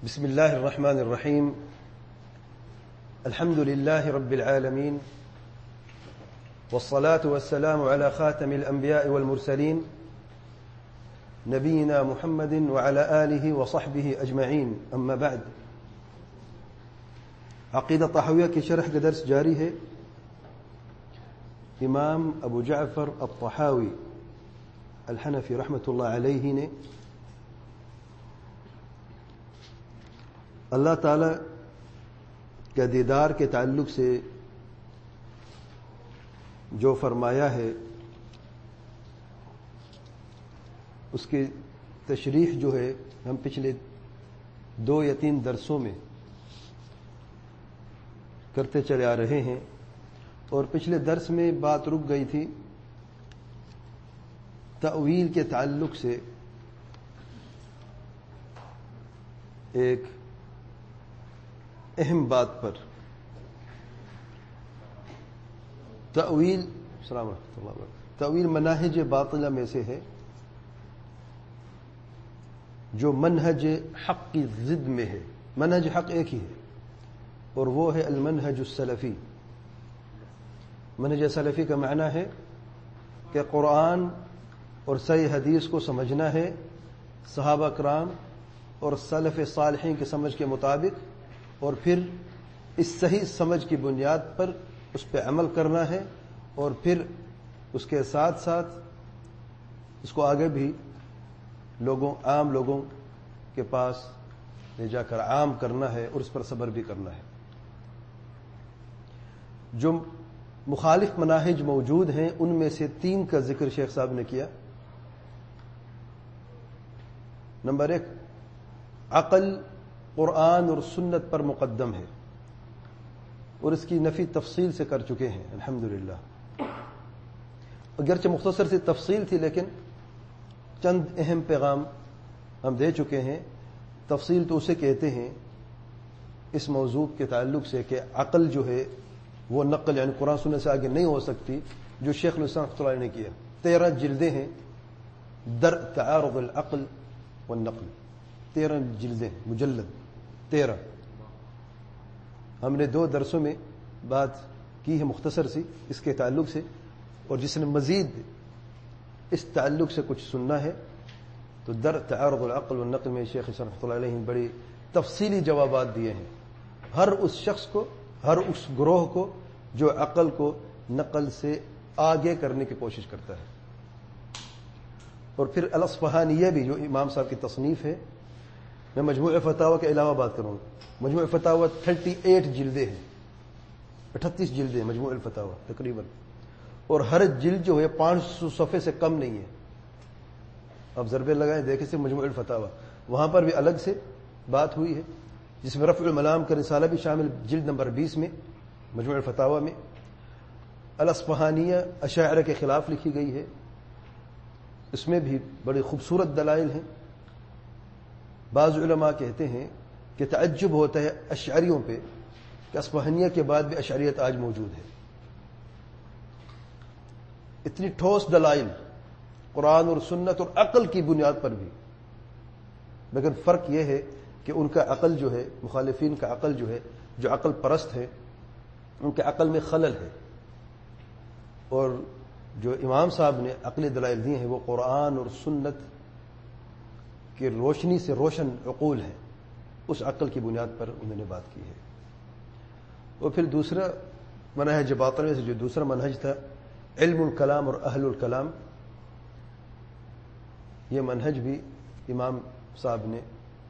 بسم الله الرحمن الرحيم. الحمد لله رب العالمين، والصلاة والسلام على خاتم الأنبياء والمرسلين نبينا محمد وعلى آله وصحبه أجمعين. أما بعد، عقیدہ طحاویہ کے شرح کا درس جاری ہے. امام ابو جعفر الطحاوی الحنفی رحمۃ اللہ علیہ نے اللہ تعالی کے دیدار کے تعلق سے جو فرمایا ہے اس کی تشریح جو ہے ہم پچھلے 2 یا 3 درسوں میں کرتے چلے آ رہے ہیں، اور پچھلے درس میں بات رک گئی تھی تأویل کے تعلق سے ایک اہم بات پر. تأویل السلام ورحمۃ اللہ وبرکاتہ. تأویل مناہج باطلہ میں سے ہے جو منہج حق کی ضد میں ہے. منہج حق ایک ہی ہے اور وہ ہے المنہج السلفی. منہج سلفی کا معنی ہے کہ قرآن اور صحیح حدیث کو سمجھنا ہے صحابہ کرام اور سلف صالحین کے سمجھ کے مطابق، اور پھر اس صحیح سمجھ کی بنیاد پر اس پہ عمل کرنا ہے، اور پھر اس کے ساتھ ساتھ اس کو آگے بھی عام لوگوں کے پاس لے جا کر عام کرنا ہے اور اس پر صبر بھی کرنا ہے. جو مخالف مناہج موجود ہیں ان میں سے 3 کا ذکر شیخ صاحب نے کیا. نمبر 1، عقل قرآن اور سنت پر مقدم ہے، اور اس کی نفی تفصیل سے کر چکے ہیں الحمدللہ. اگرچہ مختصر سی تفصیل تھی لیکن چند اہم پیغام ہم دے چکے ہیں. تفصیل تو اسے کہتے ہیں اس موضوع کے تعلق سے کہ عقل جو ہے وہ نقل یعنی قرآن سنت سے آگے نہیں ہو سکتی، جو شیخ الاسلام رحمۃ اللہ علیہ نے کیا. 13 جلدیں ہیں در تعارض العقل والنقل. 13 جلدیں مجلد 13. ہم نے 2 درسوں میں بات کی ہے مختصر سی اس کے تعلق سے، اور جس نے مزید اس تعلق سے کچھ سننا ہے تو در تعارض العقل والنقل میں شیخ الاسلام رحمۃ اللہ علیہ نے بڑی تفصیلی جوابات دیے ہیں ہر اس شخص کو، ہر اس گروہ کو جو عقل کو نقل سے آگے کرنے کی کوشش کرتا ہے. اور پھر الاصفہانیہ بھی جو امام صاحب کی تصنیف ہے، میں مجموع فتاوی کے علاوہ بات کروں گا. مجموع فتاوی 38 جلدیں ہیں، 38 جلدیں مجموع الفتاوی تقریباً، اور ہر جلد جو ہے 500 صفحے سے کم نہیں ہے. اب ضربے لگائیں دیکھیں سے مجموع الفتاوی، وہاں پر بھی الگ سے بات ہوئی ہے جس میں رفع الملام کا رسالہ بھی شامل، جلد نمبر 20 میں مجموع الفتاوی میں. الاصفہانیہ اشاعرہ کے خلاف لکھی گئی ہے، اس میں بھی بڑی خوبصورت دلائل ہیں. بعض علماء کہتے ہیں کہ تعجب ہوتا ہے اشعریوں پہ کہ اصفہانیہ کے بعد بھی اشعریت آج موجود ہے. اتنی ٹھوس دلائل قرآن اور سنت اور عقل کی بنیاد پر بھی، لیکن فرق یہ ہے کہ ان کا عقل جو ہے، مخالفین کا عقل جو ہے، جو عقل پرست ہے، ان کے عقل میں خلل ہے، اور جو امام صاحب نے عقلی دلائل دیے ہیں وہ قرآن اور سنت کی روشنی سے روشن عقول ہیں. اس عقل کی بنیاد پر انہوں نے بات کی ہے. اور پھر دوسرا منہج باطل میں سے جو دوسرا منہج تھا علم الکلام اور اہل الکلام، یہ منہج بھی امام صاحب نے،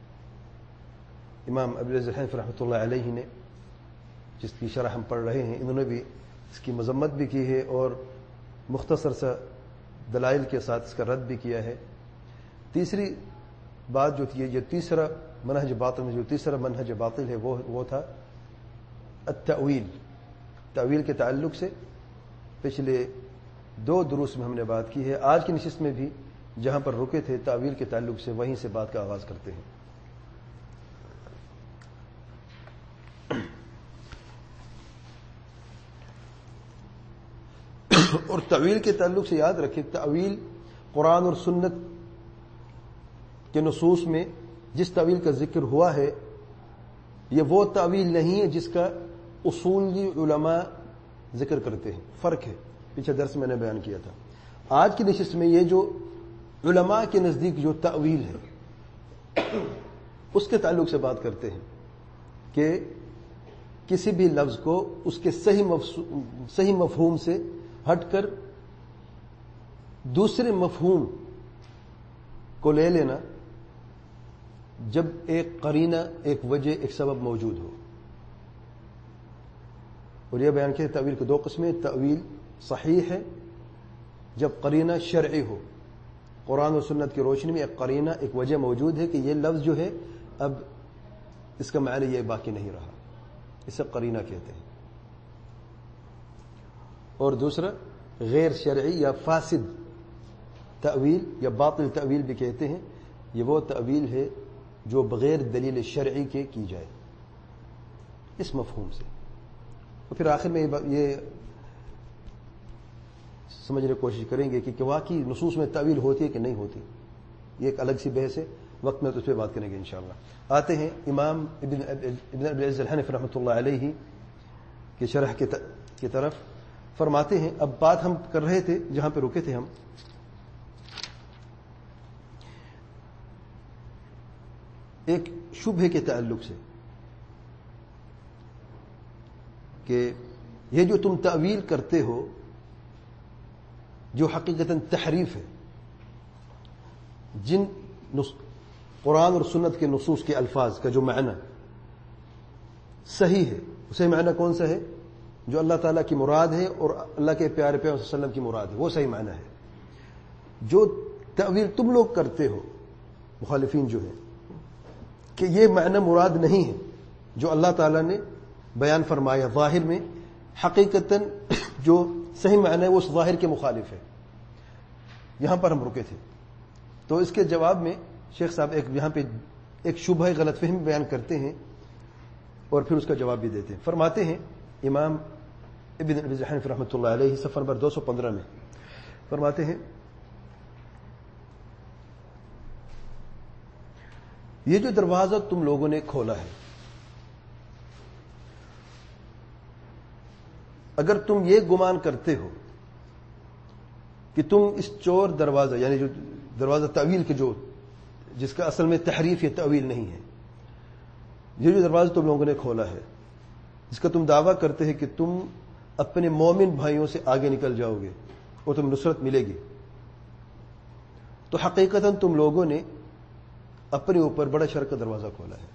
امام ابو العز الحنفی رحمۃ اللہ علیہ نے، جس کی شرح ہم پڑھ رہے ہیں، انہوں نے بھی اس کی مذمت بھی کی ہے اور مختصر سا دلائل کے ساتھ اس کا رد بھی کیا ہے. تیسری بات جو تھی، یہ تیسرا منہج باطل میں جو تیسرا منہج باطل ہے وہ تھا التأویل. تأویل کے تعلق سے پچھلے 2 دروس میں ہم نے بات کی ہے. آج کی نشست میں بھی جہاں پر رکے تھے تأویل کے تعلق سے وہیں سے بات کا آغاز کرتے ہیں. اور تأویل کے تعلق سے یاد رکھیں، تأویل قرآن اور سنت کے نصوص میں جس تأویل کا ذکر ہوا ہے یہ وہ تعویل نہیں ہے جس کا اصولی علماء ذکر کرتے ہیں. فرق ہے، پیچھے درس میں نے بیان کیا تھا. آج کی نشست میں یہ جو علماء کے نزدیک جو تعویل ہے اس کے تعلق سے بات کرتے ہیں کہ کسی بھی لفظ کو اس کے صحیح مفہوم سے ہٹ کر دوسرے مفہوم کو لے لینا جب ایک قرینہ، ایک وجہ، ایک سبب موجود ہو. اور یہ بیان کیا تعویل کے دو قسمیں. تعویل صحیح ہے جب قرینہ شرعی ہو، قرآن و سنت کی روشنی میں ایک قرینہ، ایک وجہ موجود ہے کہ یہ لفظ جو ہے اب اس کا معنی یہ باقی نہیں رہا، اسے قرینہ کہتے ہیں. اور دوسرا غیر شرعی یا فاسد تعویل یا باطل تعویل بھی کہتے ہیں. یہ وہ تعویل ہے جو بغیر دلیل شرعی کے کی جائے اس مفہوم سے. اور پھر آخر میں یہ سمجھنے کی کوشش کریں گے کہ واقعی نصوص میں تعویل ہوتی ہے کہ نہیں ہوتی. یہ ایک الگ سی بحث ہے، وقت میں تو اس پہ بات کریں گے انشاءاللہ. آتے ہیں امام ابن ابی العز الحنفی رحمۃ اللہ علیہ کی شرح کی طرف. فرماتے ہیں، اب بات ہم کر رہے تھے جہاں پہ رکے تھے ہم، ایک شبہ کے تعلق سے کہ یہ جو تم تعویل کرتے ہو جو حقیقتاً تحریف ہے، جن قرآن اور سنت کے نصوص کے الفاظ کا جو معنی صحیح ہے، اسے معنی کون سا ہے؟ جو اللہ تعالیٰ کی مراد ہے اور اللہ کے پیارے پیغمبر صلی اللہ علیہ وسلم کی مراد ہے، وہ صحیح معنی ہے. جو تعویل تم لوگ کرتے ہو مخالفین جو ہے کہ یہ معنی مراد نہیں ہے جو اللہ تعالیٰ نے بیان فرمایا ظاہر میں، حقیقتاً جو صحیح معنی ہے وہ اس ظاہر کے مخالف ہے. یہاں پر ہم رکے تھے. تو اس کے جواب میں شیخ صاحب یہاں پہ ایک شبہ غلط فہمی بیان کرتے ہیں اور پھر اس کا جواب بھی دیتے ہیں. فرماتے ہیں امام ابن ابی الحنفی رحمۃ اللہ علیہ صفحہ نمبر 215 میں فرماتے ہیں، یہ جو دروازہ تم لوگوں نے کھولا ہے، اگر تم یہ گمان کرتے ہو کہ تم اس چور دروازہ، یعنی جو دروازہ تعویل کے جو جس کا اصل میں تحریف یا تعویل نہیں ہے، یہ جو دروازہ تم لوگوں نے کھولا ہے، جس کا تم دعویٰ کرتے ہیں کہ تم اپنے مومن بھائیوں سے آگے نکل جاؤ گے اور تم نصرت ملے گی، تو حقیقتاً تم لوگوں نے اپنے اوپر بڑا شر کا دروازہ کھولا ہے.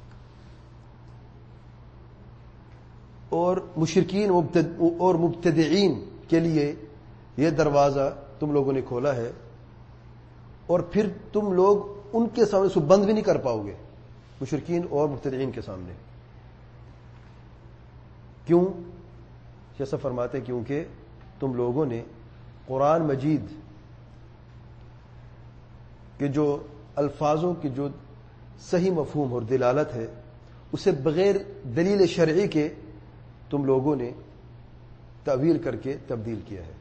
اور مشرکین اور مبتدعین کے لیے یہ دروازہ تم لوگوں نے کھولا ہے، اور پھر تم لوگ ان کے سامنے اس کو بند بھی نہیں کر پاؤ گے، مشرکین اور مبتدعین کے سامنے. کیوں؟ جیسا فرماتے ہیں کیونکہ تم لوگوں نے قرآن مجید کے جو الفاظوں کی جو صحیح مفہوم اور دلالت ہے اسے بغیر دلیل شرعی کے تم لوگوں نے تعویل کر کے تبدیل کیا ہے.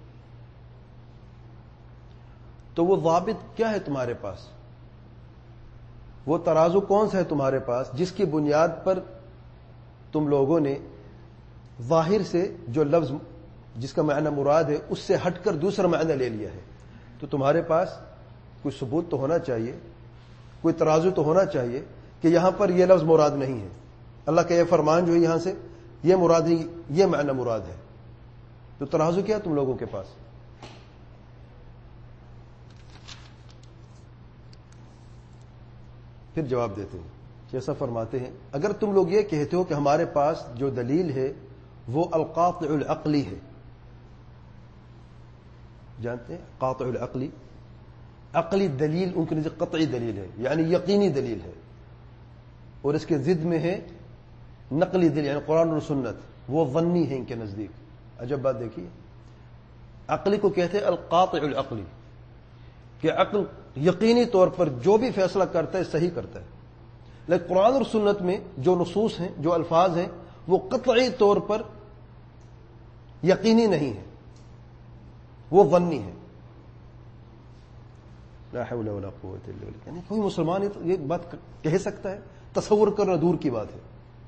تو وہ ضابط کیا ہے تمہارے پاس؟ وہ ترازو کون سا ہے تمہارے پاس جس کی بنیاد پر تم لوگوں نے ظاہر سے جو لفظ جس کا معنی مراد ہے اس سے ہٹ کر دوسرا معنی لے لیا ہے؟ تو تمہارے پاس کوئی ثبوت تو ہونا چاہیے، کوئی ترازو تو ہونا چاہیے کہ یہاں پر یہ لفظ مراد نہیں ہے، اللہ کا یہ فرمان جو ہے یہاں سے یہ مراد نہیں، یہ معنی مراد ہے. تو ترازو کیا تم لوگوں کے پاس؟ پھر جواب دیتے ہیں، جیسا فرماتے ہیں، اگر تم لوگ یہ کہتے ہو کہ ہمارے پاس جو دلیل ہے وہ القاطع العقلی ہے، جانتے ہیں قاطع العقلی، عقلی دلیل ان کے نزدیک قطعی دلیل ہے، یعنی یقینی دلیل ہے، اور اس کے ضد میں ہے نقلی دلیل یعنی قرآن اور سنت، وہ ظنی ہے ان کے نزدیک. عجب بات دیکھیے، عقلی کو کہتے ہیں القاطع العقلی، کہ عقل یقینی طور پر جو بھی فیصلہ کرتا ہے صحیح کرتا ہے. لیکن قرآن اور سنت میں جو نصوص ہیں، جو الفاظ ہیں، وہ قطعی طور پر یقینی نہیں ہے، وہ ظنی ہے. لا حول ولا قوت الا باللہ. یعنی کوئی مسلمان یہ بات کہہ سکتا ہے؟ تصور کرنا دور کی بات ہے.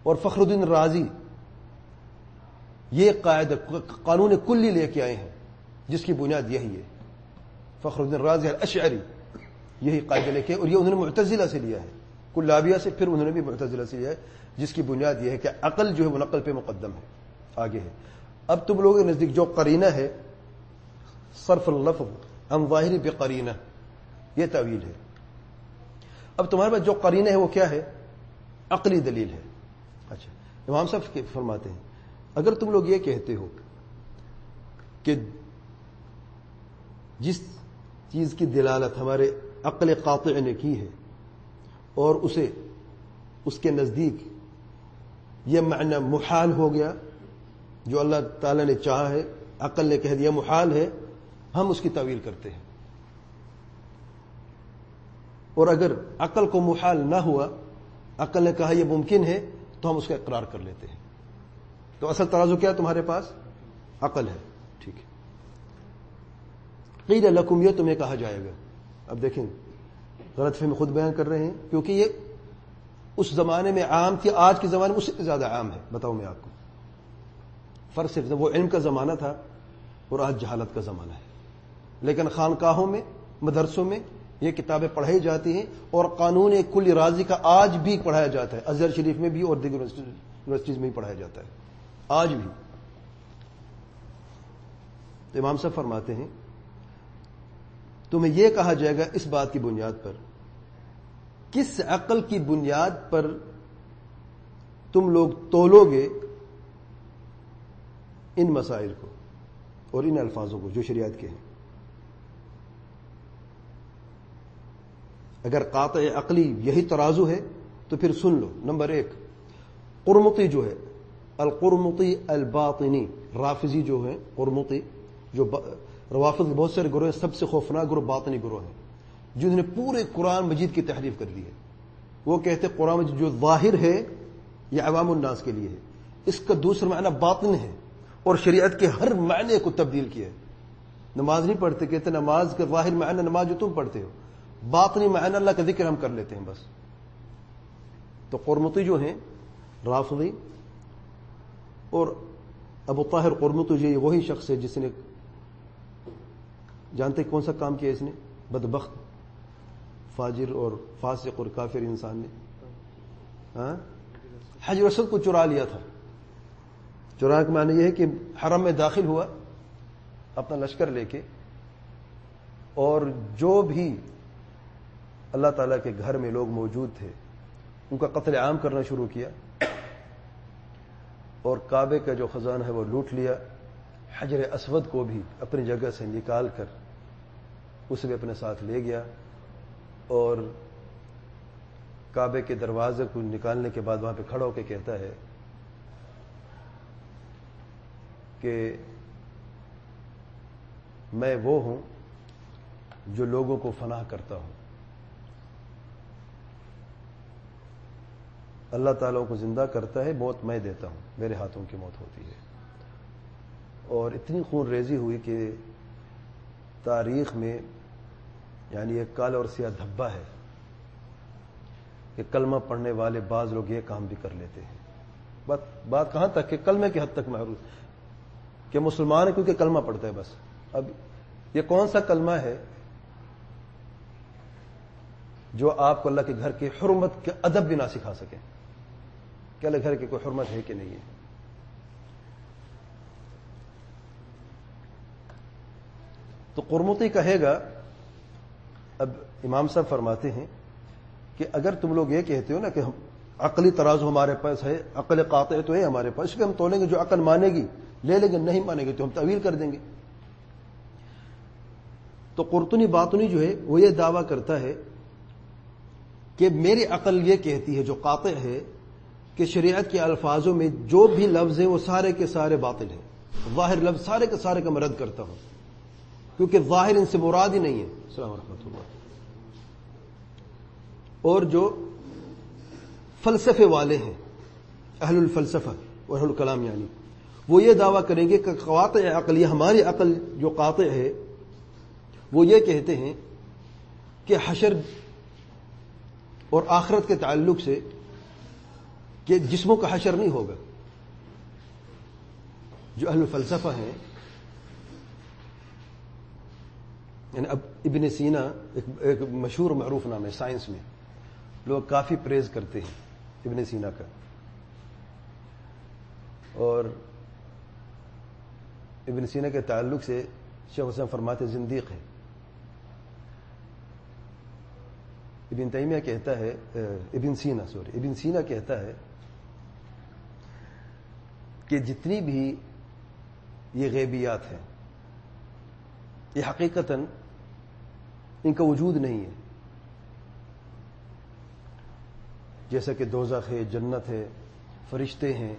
اور فخر الدین رازی یہ قاعدہ قانون کلی لے کے آئے ہیں جس کی بنیاد یہی ہے. فخر الدین رازی الاشعری یہی قاعدہ لے کے، اور یہ انہوں نے معتزلہ سے لیا ہے، کلابیہ سے، پھر انہوں نے بھی معتزلہ سے لیا ہے، جس کی بنیاد یہ ہے کہ عقل جو ہے وہ نقل پہ مقدم ہے، آگے ہے. اب تم لوگوں کے نزدیک جو قرینہ ہے، صرف اللفظ عن ظاہری بقرینہ، یہ تعویل ہے. اب تمہارے پاس جو قرینہ ہے وہ کیا ہے؟ عقلی دلیل ہے. اچھا، امام صاحب فرماتے ہیں اگر تم لوگ یہ کہتے ہو کہ جس چیز کی دلالت ہمارے عقل قاطع نے کی ہے اور اسے اس کے نزدیک یہ معنی محال ہو گیا، جو اللہ تعالی نے چاہا ہے عقل نے کہہ دیا محال ہے، ہم اس کی تعویل کرتے ہیں. اور اگر عقل کو محال نہ ہوا، عقل نے کہا یہ ممکن ہے، تو ہم اس کا اقرار کر لیتے ہیں. تو اصل ترازو کیا تمہارے پاس؟ عقل ہے. ٹھیک ہے. قیل لکم، یہ تمہیں کہا جائے گا. اب دیکھیں غلط فہمی خود بیان کر رہے ہیں، کیونکہ یہ اس زمانے میں عام تھی، آج کے زمانے میں اس سے زیادہ عام ہے. بتاؤں میں آپ کو فرق صرف وہ علم کا زمانہ تھا اور آج جہالت کا زمانہ ہے. لیکن خانقاہوں میں، مدرسوں میں یہ کتابیں پڑھائی جاتی ہیں، اور قانون کلی رازی کا آج بھی پڑھایا جاتا ہے. ازہر شریف میں بھی اور دیگر یونیورسٹیز میں بھی پڑھایا جاتا ہے آج بھی. تو امام صاحب فرماتے ہیں تمہیں یہ کہا جائے گا اس بات کی بنیاد پر، کس عقل کی بنیاد پر تم لوگ تولو گے ان مسائل کو اور ان الفاظوں کو جو شریعت کے ہیں. اگر قاطع عقلی یہی ترازو ہے تو پھر سن لو. نمبر 1، قرمطی جو ہے، القرمطی الباطنی، رافضی جو ہے، قرمطی جو روافض کے بہت سارے گروہ ہیں، سب سے خوفناک گروہ باطنی گروہ ہیں، جنہوں نے پورے قرآن مجید کی تحریف کر دی ہے. وہ کہتے ہیں قرآن مجید جو ظاہر ہے یہ عوام الناس کے لیے ہے، اس کا دوسرا معنی باطن ہے، اور شریعت کے ہر معنی کو تبدیل کیا ہے. نماز نہیں پڑھتے، کہتے نماز کا ظاہر معنی نماز جو تم پڑھتے ہو، باطنی معنی اللہ کا ذکر ہم کر لیتے ہیں بس. تو قرمطی جو ہیں رافضی، اور ابو طاہر قرمطی جو وہی شخص ہے جس نے، جانتے کون سا کام کیا اس نے؟ بدبخت فاجر اور فاسق اور کافر انسان نے حجر اسود کو چرا لیا تھا. چرانے کا معنی یہ ہے کہ حرم میں داخل ہوا اپنا لشکر لے کے، اور جو بھی اللہ تعالیٰ کے گھر میں لوگ موجود تھے ان کا قتل عام کرنا شروع کیا، اور کعبے کا جو خزانہ ہے وہ لوٹ لیا. حجر اسود کو بھی اپنی جگہ سے نکال کر اسے بھی اپنے ساتھ لے گیا، اور کعبے کے دروازے کو نکالنے کے بعد وہاں پہ کھڑا ہو کے کہتا ہے کہ میں وہ ہوں جو لوگوں کو فنا کرتا ہوں. اللہ تعالیٰ کو زندہ کرتا ہے، موت میں دیتا ہوں، میرے ہاتھوں کی موت ہوتی ہے. اور اتنی خون ریزی ہوئی کہ تاریخ میں یعنی ایک کالا اور سیاہ دھبا ہے کہ کلمہ پڑھنے والے بعض لوگ یہ کام بھی کر لیتے ہیں. بات کہاں تک کہ کلمے کی حد تک محروم کہ مسلمان ہے کیونکہ کلمہ پڑھتا ہے بس. اب یہ کون سا کلمہ ہے جو آپ کو اللہ کے گھر کی حرمت کے ادب بھی نہ سکھا سکے کہ اللہ گھر کی کوئی حرمت ہے کہ نہیں ہے؟ تو قرمطی کہے گا، اب امام صاحب فرماتے ہیں کہ اگر تم لوگ یہ کہتے ہو نا کہ ہم عقلی ترازو ہمارے پاس ہے، عقل قاطع تو ہے ہمارے پاس، اس کو ہم تولیں گے، جو عقل مانے گی لے لیں گے، نہیں مانے گی تو ہم تعویل کر دیں گے. تو قرطنی باطنی جو ہے وہ یہ دعویٰ کرتا ہے کہ میری عقل یہ کہتی ہے جو قاطع ہے کہ شریعت کے الفاظوں میں جو بھی لفظ ہیں وہ سارے کے سارے باطل ہیں. ظاہر لفظ سارے کے سارے کا میں رد کرتا ہوں، کیونکہ ظاہر ان سے مراد ہی نہیں ہے. السلام ورحمۃ اللہ. اور جو فلسفے والے ہیں، اہل الفلسفہ اور اہل الکلام، یعنی وہ یہ دعویٰ کریں گے کہ قواطع عقلیہ، ہماری عقل جو قاطع ہے وہ یہ کہتے ہیں کہ حشر اور آخرت کے تعلق سے کہ جسموں کا حشر نہیں ہوگا. جو اہل فلسفہ ہیں، یعنی اب ابن سینا ایک مشہور معروف نام ہے سائنس میں، لوگ کافی پریز کرتے ہیں ابن سینا کا. اور ابن سینا کے تعلق سے شیخ حسین فرماتے زندیق ہے. ابن تیمیہ کہتا ہے، ابن سینا کہتا ہے کہ جتنی بھی یہ غیبیات ہیں یہ حقیقتاً ان کا وجود نہیں ہے. جیسا کہ دوزخ ہے، جنت ہے، فرشتے ہیں،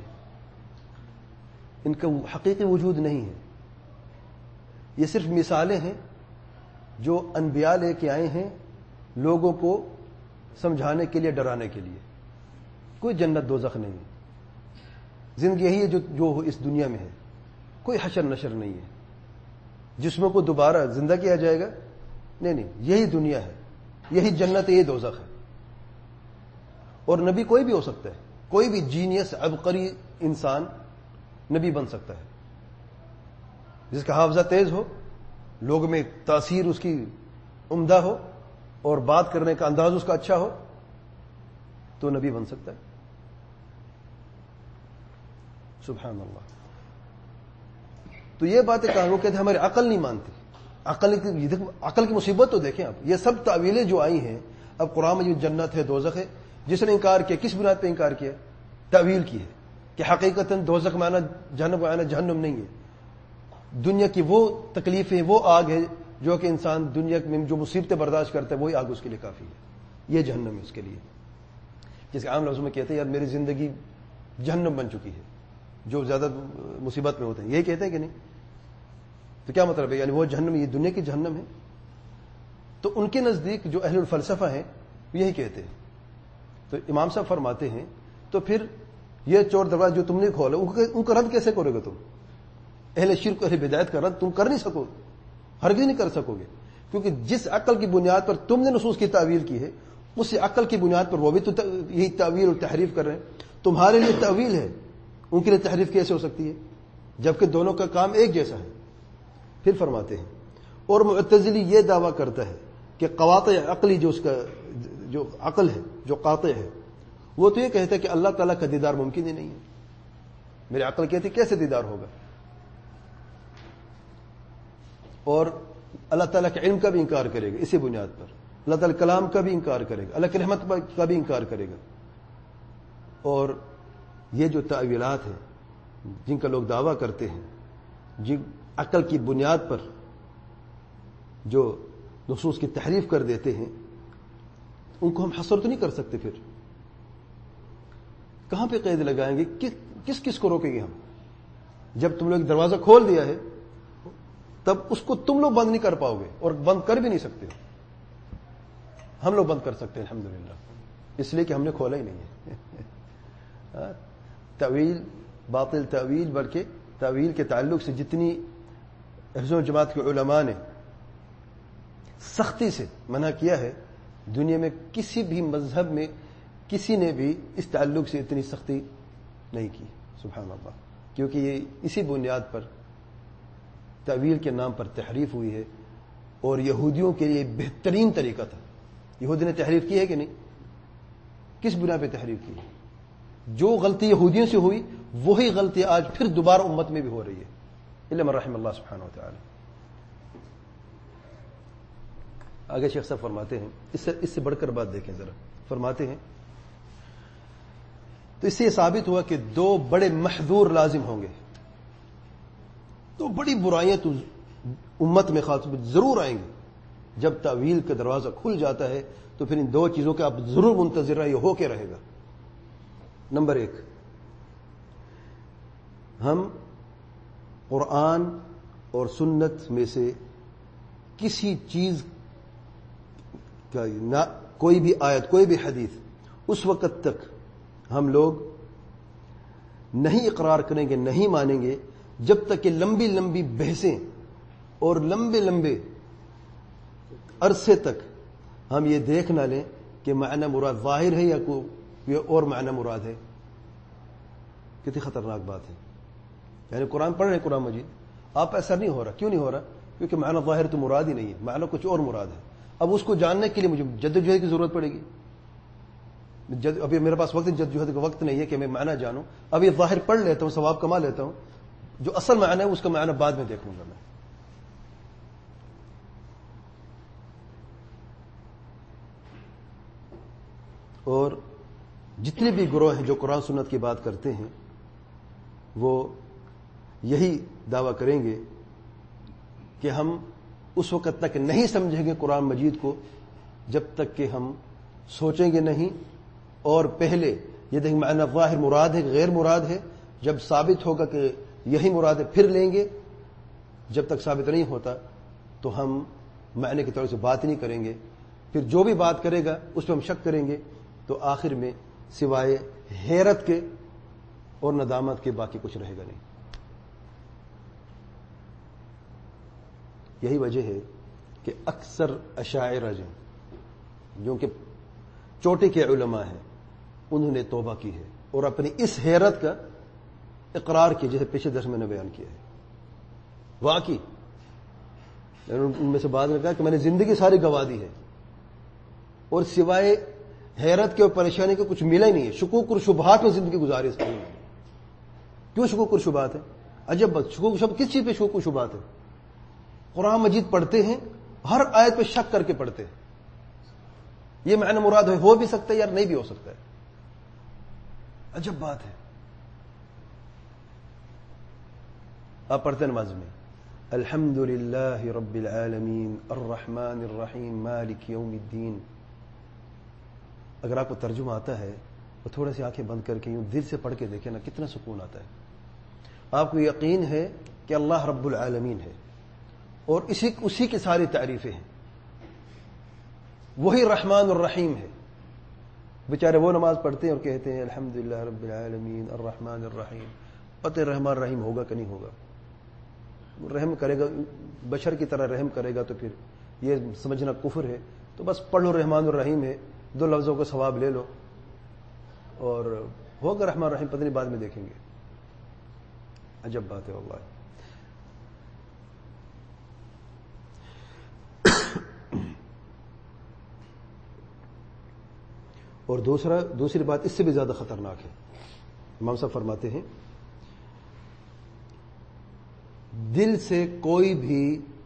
ان کا حقیقی وجود نہیں ہے. یہ صرف مثالیں ہیں جو انبیاء لے کے آئے ہیں لوگوں کو سمجھانے کے لیے، ڈرانے کے لیے. کوئی جنت دوزخ نہیں ہے. زندگی یہی ہے جو اس دنیا میں ہے. کوئی حشر نشر نہیں ہے. جسموں کو دوبارہ زندہ کیا جائے گا؟ نہیں، یہی دنیا ہے، یہی جنت ہے، یہ دوزخ ہے. اور نبی کوئی بھی ہو سکتا ہے. کوئی بھی جینیس عبقری انسان نبی بن سکتا ہے، جس کا حافظہ تیز ہو، لوگ میں تاثیر اس کی عمدہ ہو، اور بات کرنے کا انداز اس کا اچھا ہو تو نبی بن سکتا ہے. سبحان اللہ. تو یہ باتیں کہاں وہ کہتے ہیں ہماری عقل نہیں مانتی. عقل کی مصیبت تو دیکھیں آپ. یہ سب تعویلیں جو آئی ہیں، اب قرآن میں جو جنت ہے، دوزخ ہے، جس نے انکار کیا کس بنیاد پہ انکار کیا؟ تعویل کی ہے کہ حقیقتاً دوزخ معنی جہنم معنی جہنم نہیں ہے. دنیا کی وہ تکلیفیں، وہ آگ ہے جو کہ انسان دنیا میں جو مصیبتیں برداشت کرتا ہے وہی آگ اس کے لیے کافی ہے. یہ جہنم ہے اس کے لیے. جس کے عام لفظوں میں کہتے ہیں یار میری زندگی جہنم بن چکی ہے، جو زیادہ مصیبت میں ہوتے ہیں یہی کہتے ہیں کہ نہیں؟ تو کیا مطلب ہے؟ یعنی وہ جہنم یہ دنیا کی جہنم ہے. تو ان کے نزدیک جو اہل الفلسفہ ہیں یہی کہتے ہیں. تو امام صاحب فرماتے ہیں تو پھر یہ چور دروازہ جو تم نے کھولا ان کا رد کیسے کرو گے تم؟ اہل شرک اہل بدعت کا رد تم کر نہیں سکو، ہرگز نہیں کر سکو گے. کیونکہ جس عقل کی بنیاد پر تم نے نصوص کی تعویل کی ہے اسی عقل کی بنیاد پر وہ بھی تو یہی تعویل اور تحریف کر رہے ہیں. تمہارے لیے تعویل ہے، ان کے لیے تحریف کیسے ہو سکتی ہے جبکہ دونوں کا کام ایک جیسا ہے؟ پھر فرماتے ہیں اور معتزلی یہ دعویٰ کرتا ہے کہ قواطع عقلی جو اس کا جو عقل ہے، جو قاطع ہے، وہ تو یہ کہتا ہے کہ اللہ تعالیٰ کا دیدار ممکن ہی نہیں ہے. میری عقل کہتی کیسے دیدار ہوگا؟ اور اللہ تعالیٰ کے علم کا بھی انکار کرے گا اسی بنیاد پر. اللہ تعالیٰ کلام کا بھی انکار کرے گا، اللہ کی رحمت کا بھی انکار کرے گا. اور یہ جو تعویلات ہیں جن کا لوگ دعویٰ کرتے ہیں، جن عقل کی بنیاد پر جو نصوص کی تحریف کر دیتے ہیں، ان کو ہم حصر تو نہیں کر سکتے. پھر کہاں پہ قید لگائیں گے؟ کس کو روکیں گے ہم؟ جب تم لوگ دروازہ کھول دیا ہے تب اس کو تم لوگ بند نہیں کر پاؤ گے، اور بند کر بھی نہیں سکتے. ہم لوگ بند کر سکتے ہیں الحمدللہ، اس لیے کہ ہم نے کھولا ہی نہیں ہے. تعویل باطل تعویل، بلکہ تعویل کے تعلق سے جتنی اہل جماعت کے علماء نے سختی سے منع کیا ہے، دنیا میں کسی بھی مذہب میں کسی نے بھی اس تعلق سے اتنی سختی نہیں کی. سبحان اللہ. کیونکہ یہ اسی بنیاد پر تعویل کے نام پر تحریف ہوئی ہے، اور یہودیوں کے لیے بہترین طریقہ تھا. یہودی نے تحریف کی ہے کہ نہیں؟ کس بنا پہ تحریف کی ہے؟ جو غلطی یہودیوں سے ہوئی وہی غلطی آج پھر دوبارہ امت میں بھی ہو رہی ہے، الا من رحم اللہ سبحانہ وتعالی. آگے شیخ صاحب فرماتے ہیں، اس سے بڑھ کر بات دیکھیں ذرا. فرماتے ہیں تو اس سے یہ ثابت ہوا کہ دو بڑے محظور لازم ہوں گے. تو بڑی برائیاں تو امت میں خاص ضرور آئیں گی. جب تعویل کا دروازہ کھل جاتا ہے تو پھر ان دو چیزوں کا آپ ضرور منتظر رہے، ہو کے رہے گا. نمبر 1، ہم قرآن اور سنت میں سے کسی چیز کا نہ کوئی بھی آیت، کوئی بھی حدیث اس وقت تک ہم لوگ نہیں اقرار کریں گے، نہیں مانیں گے جب تک کہ لمبی لمبی بحثیں اور لمبے لمبے عرصے تک ہم یہ دیکھ نہ لیں کہ معنی مراد ظاہر ہے یا کوئی اور معنی مراد ہے. کتنی خطرناک بات ہے. یعنی قرآن پڑھ رہے ہیں قرآن مجید, آپ پہ اثر نہیں ہو رہا. کیوں نہیں ہو رہا؟ کیونکہ معنی ظاہر تو مراد ہی نہیں ہے, معنی کچھ اور مراد ہے. اب اس کو جاننے کے لیے مجھے جدوجہد کی ضرورت پڑے گی. ابھی میرے پاس وقت جدوجہد کا وقت نہیں ہے کہ میں معنی جانوں. اب یہ ظاہر پڑھ لیتا ہوں, ثواب کما لیتا ہوں, جو اصل معنی ہے اس کا معنی بعد میں دیکھ لوں گا میں. اور جتنے بھی گروہ ہیں جو قرآن سنت کی بات کرتے ہیں وہ یہی دعویٰ کریں گے کہ ہم اس وقت تک نہیں سمجھیں گے قرآن مجید کو جب تک کہ ہم سوچیں گے نہیں, اور پہلے یہ دیکھیں معنی ظاہر مراد ہے غیر مراد ہے. جب ثابت ہوگا کہ یہی مراد ہے پھر لیں گے, جب تک ثابت نہیں ہوتا تو ہم معنی کی طور سے بات نہیں کریں گے. پھر جو بھی بات کرے گا اس پہ ہم شک کریں گے, تو آخر میں سوائے حیرت کے اور ندامت کے باقی کچھ رہے گا نہیں. یہی وجہ ہے کہ اکثر اشاعرہ جو کہ چوٹی کے علماء ہیں انہوں نے توبہ کی ہے اور اپنی اس حیرت کا اقرار کیا, جیسے پچھلے درس میں نے بیان کیا ہے. واقعی ان میں سے بعض نے کہا کہ میں نے زندگی ساری گنوا دی ہے اور سوائے حیرت کے اور پریشانی کے کچھ ملا ہی نہیں ہے. شکوک اور شبہات میں زندگی گزاری ہے. کیوں شکوک اور شبہات ہے؟ عجب بات, شکوک شبہات کس چیز پہ شکوک اور شبہات ہے؟ قرآن مجید پڑھتے ہیں, ہر آیت پہ شک کر کے پڑھتے ہیں. یہ معنی مراد ہو بھی سکتا ہے یا نہیں بھی ہو سکتا ہے. عجب بات ہے. آپ پڑھتے ہیں نماز میں الحمد للہ رب العالمین الرحمن الرحیم مالک یوم الدین. اگر آپ کو ترجمہ آتا ہے تو تھوڑے سی آنکھیں بند کر کے یوں دل سے پڑھ کے دیکھیں نا, کتنا سکون آتا ہے. آپ کو یقین ہے کہ اللہ رب العالمین ہے اور اسی کی ساری تعریفیں ہیں, وہی رحمان الرحیم ہے. بیچارے وہ نماز پڑھتے ہیں اور کہتے ہیں الحمدللہ رب العالمین الرحمن الرحیم. پتہ رحمان رحیم ہوگا کہ نہیں ہوگا؟ رحم کرے گا, بشر کی طرح رحم کرے گا تو پھر یہ سمجھنا کفر ہے. تو بس پڑھ لو رحمان الرحیم ہے, 2 لفظوں کو ثواب لے لو اور ہوگا رحمان الرحیم, پتہ نہیں بعد میں دیکھیں گے. عجب بات ہے واللہ. اور دوسری بات اس سے بھی زیادہ خطرناک ہے. امام صاحب فرماتے ہیں دل سے کوئی بھی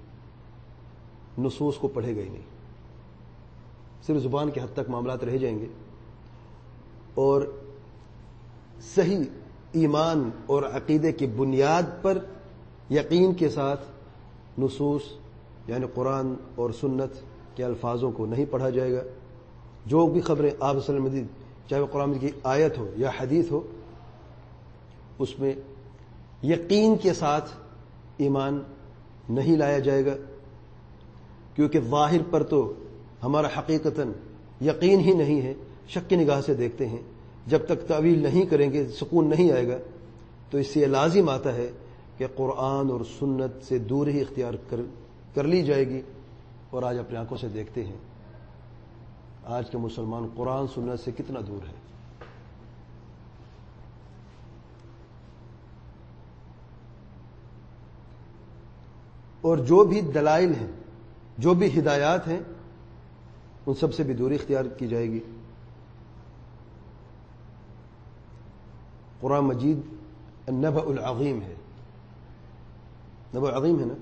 نصوص کو پڑھے گا ہی نہیں, صرف زبان کے حد تک معاملات رہ جائیں گے, اور صحیح ایمان اور عقیدے کی بنیاد پر یقین کے ساتھ نصوص یعنی قرآن اور سنت کے الفاظوں کو نہیں پڑھا جائے گا. جو بھی خبریں آپ صلی اللہ علیہ وسلم چاہے وہ قرآن کی آیت ہو یا حدیث ہو, اس میں یقین کے ساتھ ایمان نہیں لایا جائے گا, کیونکہ ظاہر پر تو ہمارا حقیقتاً یقین ہی نہیں ہے, شک کی نگاہ سے دیکھتے ہیں. جب تک تعویل نہیں کریں گے سکون نہیں آئے گا. تو اس سے یہ لازم آتا ہے کہ قرآن اور سنت سے دور ہی اختیار کر لی جائے گی. اور آج اپنی آنکھوں سے دیکھتے ہیں آج کے مسلمان قرآن سنت سے کتنا دور ہے. اور جو بھی دلائل ہیں, جو بھی ہدایات ہیں, ان سب سے بھی دوری اختیار کی جائے گی. قرآن مجید النبأ العظیم ہے, نبأ عظیم ہے نا,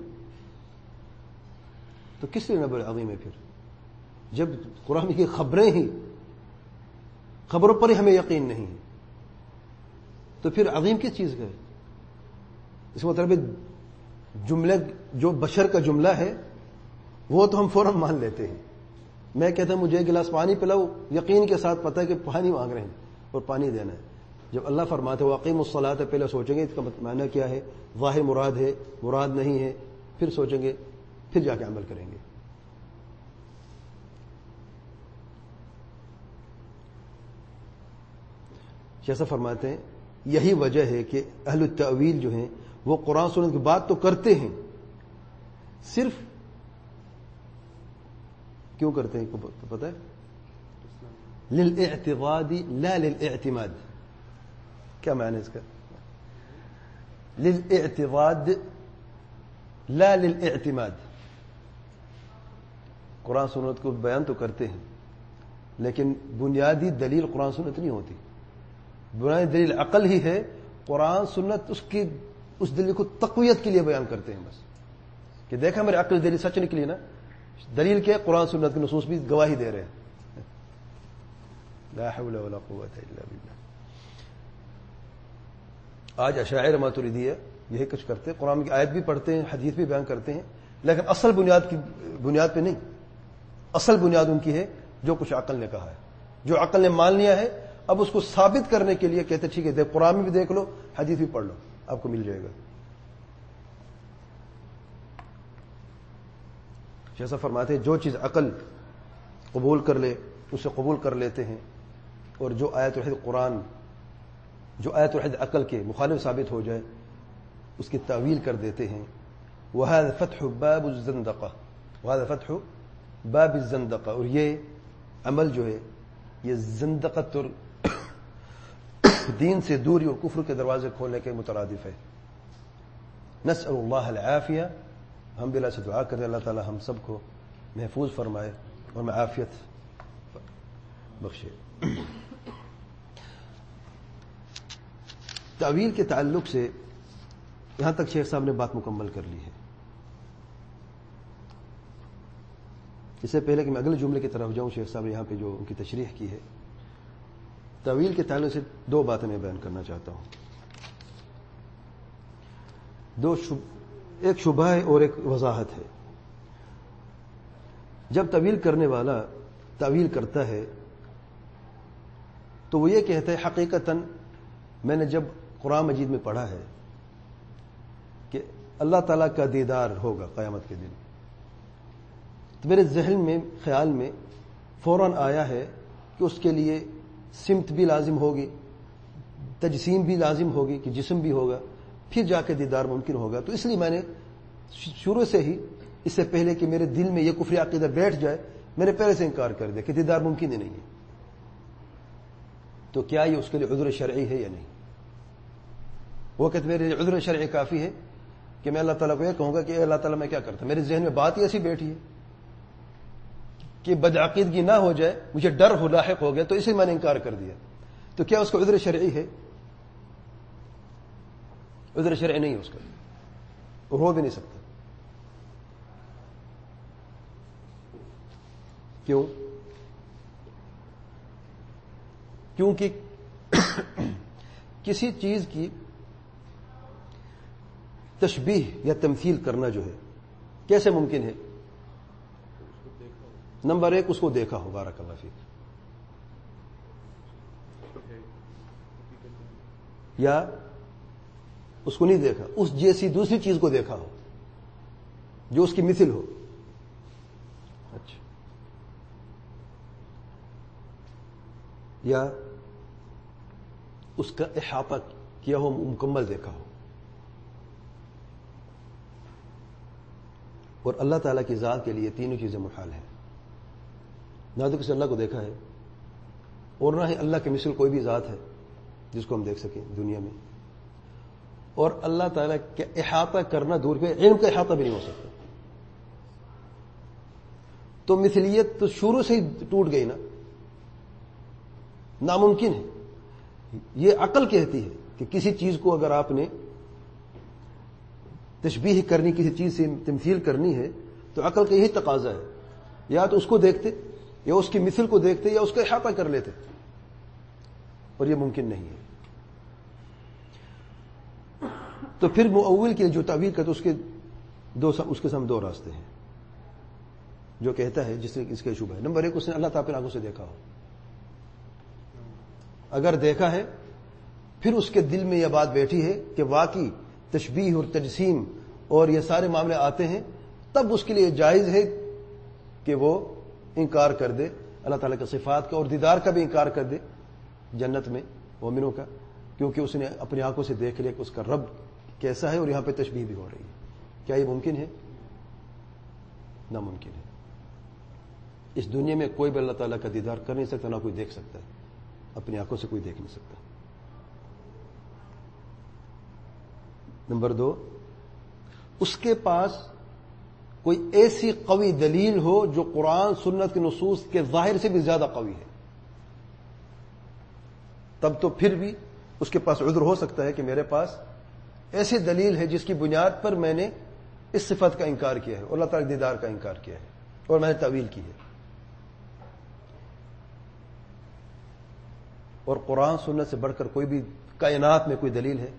تو کس لیے نبأ العظیم ہے پھر؟ جب قرآن کی خبریں ہی, خبروں پر ہی ہمیں یقین نہیں ہے, تو پھر عظیم کس چیز کا ہے؟ اس کا مطلب جملے جو بشر کا جملہ ہے وہ تو ہم فوراً مان لیتے ہیں. میں کہتا ہوں مجھے ایک گلاس پانی پلاؤ, یقین کے ساتھ پتہ ہے کہ پانی مانگ رہے ہیں اور پانی دینا ہے. جب اللہ فرماتے ہیں واقعی الصلاۃ, پہلے سوچیں گے اس کا معنی کیا ہے, ظاہر مراد ہے مراد نہیں ہے, پھر سوچیں گے, پھر جا کے عمل کریں گے. جیسا فرماتے ہیں یہی وجہ ہے کہ اہل التأویل جو ہیں وہ قرآن سنت کی بات تو کرتے ہیں, صرف کیوں کرتے ہیں پتہ ہے؟ للاعتقاد لا للاعتماد. کیا معنی اس کا؟ للاعتضاد لا للاعتماد. قرآن سنت کو بیان تو کرتے ہیں لیکن بنیادی دلیل قرآن سنت نہیں ہوتی. بنیادی دلیل عقل ہی ہے. قرآن سنت اس دلیل کو تقویت کے لیے بیان کرتے ہیں بس کہ دیکھا میرے عقل دلیل سچ نکلی نا. دلیل کے قرآن سنت کے نصوص بھی گواہی دے رہے ہیں. لا حول ولا قوت الا باللہ. آج اشاعرہ ماتریدیہ یہی کچھ کرتے ہیں. قرآن کی آیت بھی پڑھتے ہیں, حدیث بھی بیان کرتے ہیں, لیکن اصل بنیاد پہ نہیں. اصل بنیاد ان کی ہے جو کچھ عقل نے کہا ہے, جو عقل نے مان لیا ہے. اب اس کو ثابت کرنے کے لیے کہتے ٹھیک ہے دیکھ قرآن میں بھی دیکھ لو, حدیث بھی پڑھ لو, آپ کو مل جائے گا. جیسا فرماتے ہیں جو چیز عقل قبول کر لے اسے قبول کر لیتے ہیں, اور جو آیت الحد قرآن جو آیت الحد عقل کے مخالف ثابت ہو جائے اس کی تعویل کر دیتے ہیں. وهذا فتح باب الزندقہ, وهذا فتح باب الزندقہ. اور یہ عمل جو ہے یہ زندقت اور دین سے دوری اور کفر کے دروازے کھولنے کے مترادف ہے. نسأل اللہ العافیہ. ہم بھی اللہ سے دعا کریں اللہ تعالی ہم سب کو محفوظ فرمائے اور میں عافیت بخشے. تعویل کے تعلق سے یہاں تک شیخ صاحب نے بات مکمل کر لی ہے. اس سے پہلے کہ میں اگلے جملے کی طرف جاؤں, شیخ صاحب نے یہاں پہ جو ان کی تشریح کی ہے, تعویل کے تعلق سے دو باتیں میں بیان کرنا چاہتا ہوں. ایک شبہ ہے اور ایک وضاحت ہے. جب تعویل کرنے والا تعویل کرتا ہے تو وہ یہ کہتا ہے حقیقتاً میں نے جب قرآن مجید میں پڑھا ہے کہ اللہ تعالیٰ کا دیدار ہوگا قیامت کے دن, تو میرے ذہن میں خیال میں فوراً آیا ہے کہ اس کے لیے سمت بھی لازم ہوگی, تجسیم بھی لازم ہوگی کہ جسم بھی ہوگا, پھر جا کے دیدار ممکن ہوگا. تو اس لیے میں نے شروع سے ہی اس سے پہلے کہ میرے دل میں یہ کفری عقیدہ بیٹھ جائے میں نے پہلے سے انکار کر دیا کہ دیدار ممکن ہی نہیں ہے. تو کیا یہ اس کے لیے عذر شرعی ہے یا نہیں؟ وہ کہتے میرے عذر شرعی کافی ہے کہ میں اللہ تعالیٰ کو یہ کہوں گا کہ اے اللہ تعالیٰ میں کیا کرتا, میرے ذہن میں بات ہی ایسی بیٹھی ہے کہ بدعقیدگی نہ ہو جائے, مجھے ڈر ہو لاحق ہو گیا, تو اسے میں نے انکار کر دیا. تو کیا اس کو عذر شرعی ہے؟ عذر شرعی نہیں ہے اس کا, اور ہو بھی نہیں سکتا. کیوں؟ کیونکہ کسی چیز کی تشبیہ یا تمثیل کرنا جو ہے کیسے ممکن ہے؟ نمبر ایک, اس کو دیکھا ہو. بارک اللہ فیک. یا اس کو نہیں دیکھا, اس جیسی دوسری چیز کو دیکھا ہو جو اس کی مثل ہو. اچھا. یا اس کا احاطہ کیا ہو, مکمل دیکھا ہو. اور اللہ تعالیٰ کی ذات کے لیے تینوں چیزیں محال ہیں. نہ تو کسی اللہ کو دیکھا ہے, اور نہ ہی اللہ کے مثل کوئی بھی ذات ہے جس کو ہم دیکھ سکیں دنیا میں. اور اللہ تعالیٰ کے احاطہ کرنا دور پہ, علم کا احاطہ بھی نہیں ہو سکتا. تو مثلیت تو شروع سے ہی ٹوٹ گئی نا, ناممکن ہے. یہ عقل کہتی ہے کہ کسی چیز کو اگر آپ نے تشبیہ کرنی, کسی چیز سے تمثیل کرنی ہے, تو عقل کا یہی تقاضا ہے, یا تو اس کو دیکھتے یا اس کی مثل کو دیکھتے یا اس کا احاطہ کر لیتے, اور یہ ممکن نہیں ہے. تو پھر مؤول کے جو تعویل کرتے اس کے سامنے دو راستے ہیں. جو کہتا ہے جس نے اس کے شبہ ہے, نمبر ایک, اس نے اللہ تعالیٰ آنکھوں سے دیکھا ہو. اگر دیکھا ہے پھر اس کے دل میں یہ بات بیٹھی ہے کہ واقعی تشبیہ اور تجسیم اور یہ سارے معاملے آتے ہیں, تب اس کے لیے جائز ہے کہ وہ انکار کر دے اللہ تعالیٰ کے صفات کا, اور دیدار کا بھی انکار کر دے جنت میں مومنوں کا, کیونکہ اس نے اپنی آنکھوں سے دیکھ لیا کہ اس کا رب کیسا ہے, اور یہاں پہ تشبیہ بھی ہو رہی ہے. کیا یہ ممکن ہے؟ ناممکن ہے. اس دنیا میں کوئی بھی اللہ تعالیٰ کا دیدار کر نہیں سکتا, نہ کوئی دیکھ سکتا ہے, اپنی آنکھوں سے کوئی دیکھ نہیں سکتا. نمبر 2، اس کے پاس کوئی ایسی قوی دلیل ہو جو قرآن سنت کے نصوص کے ظاہر سے بھی زیادہ قوی ہے، تب تو پھر بھی اس کے پاس عذر ہو سکتا ہے کہ میرے پاس ایسی دلیل ہے جس کی بنیاد پر میں نے اس صفت کا انکار کیا ہے اور اللہ تعالی دیدار کا انکار کیا ہے اور میں نے تعویل کی ہے. اور قرآن سنت سے بڑھ کر کوئی بھی کائنات میں کوئی دلیل ہے؟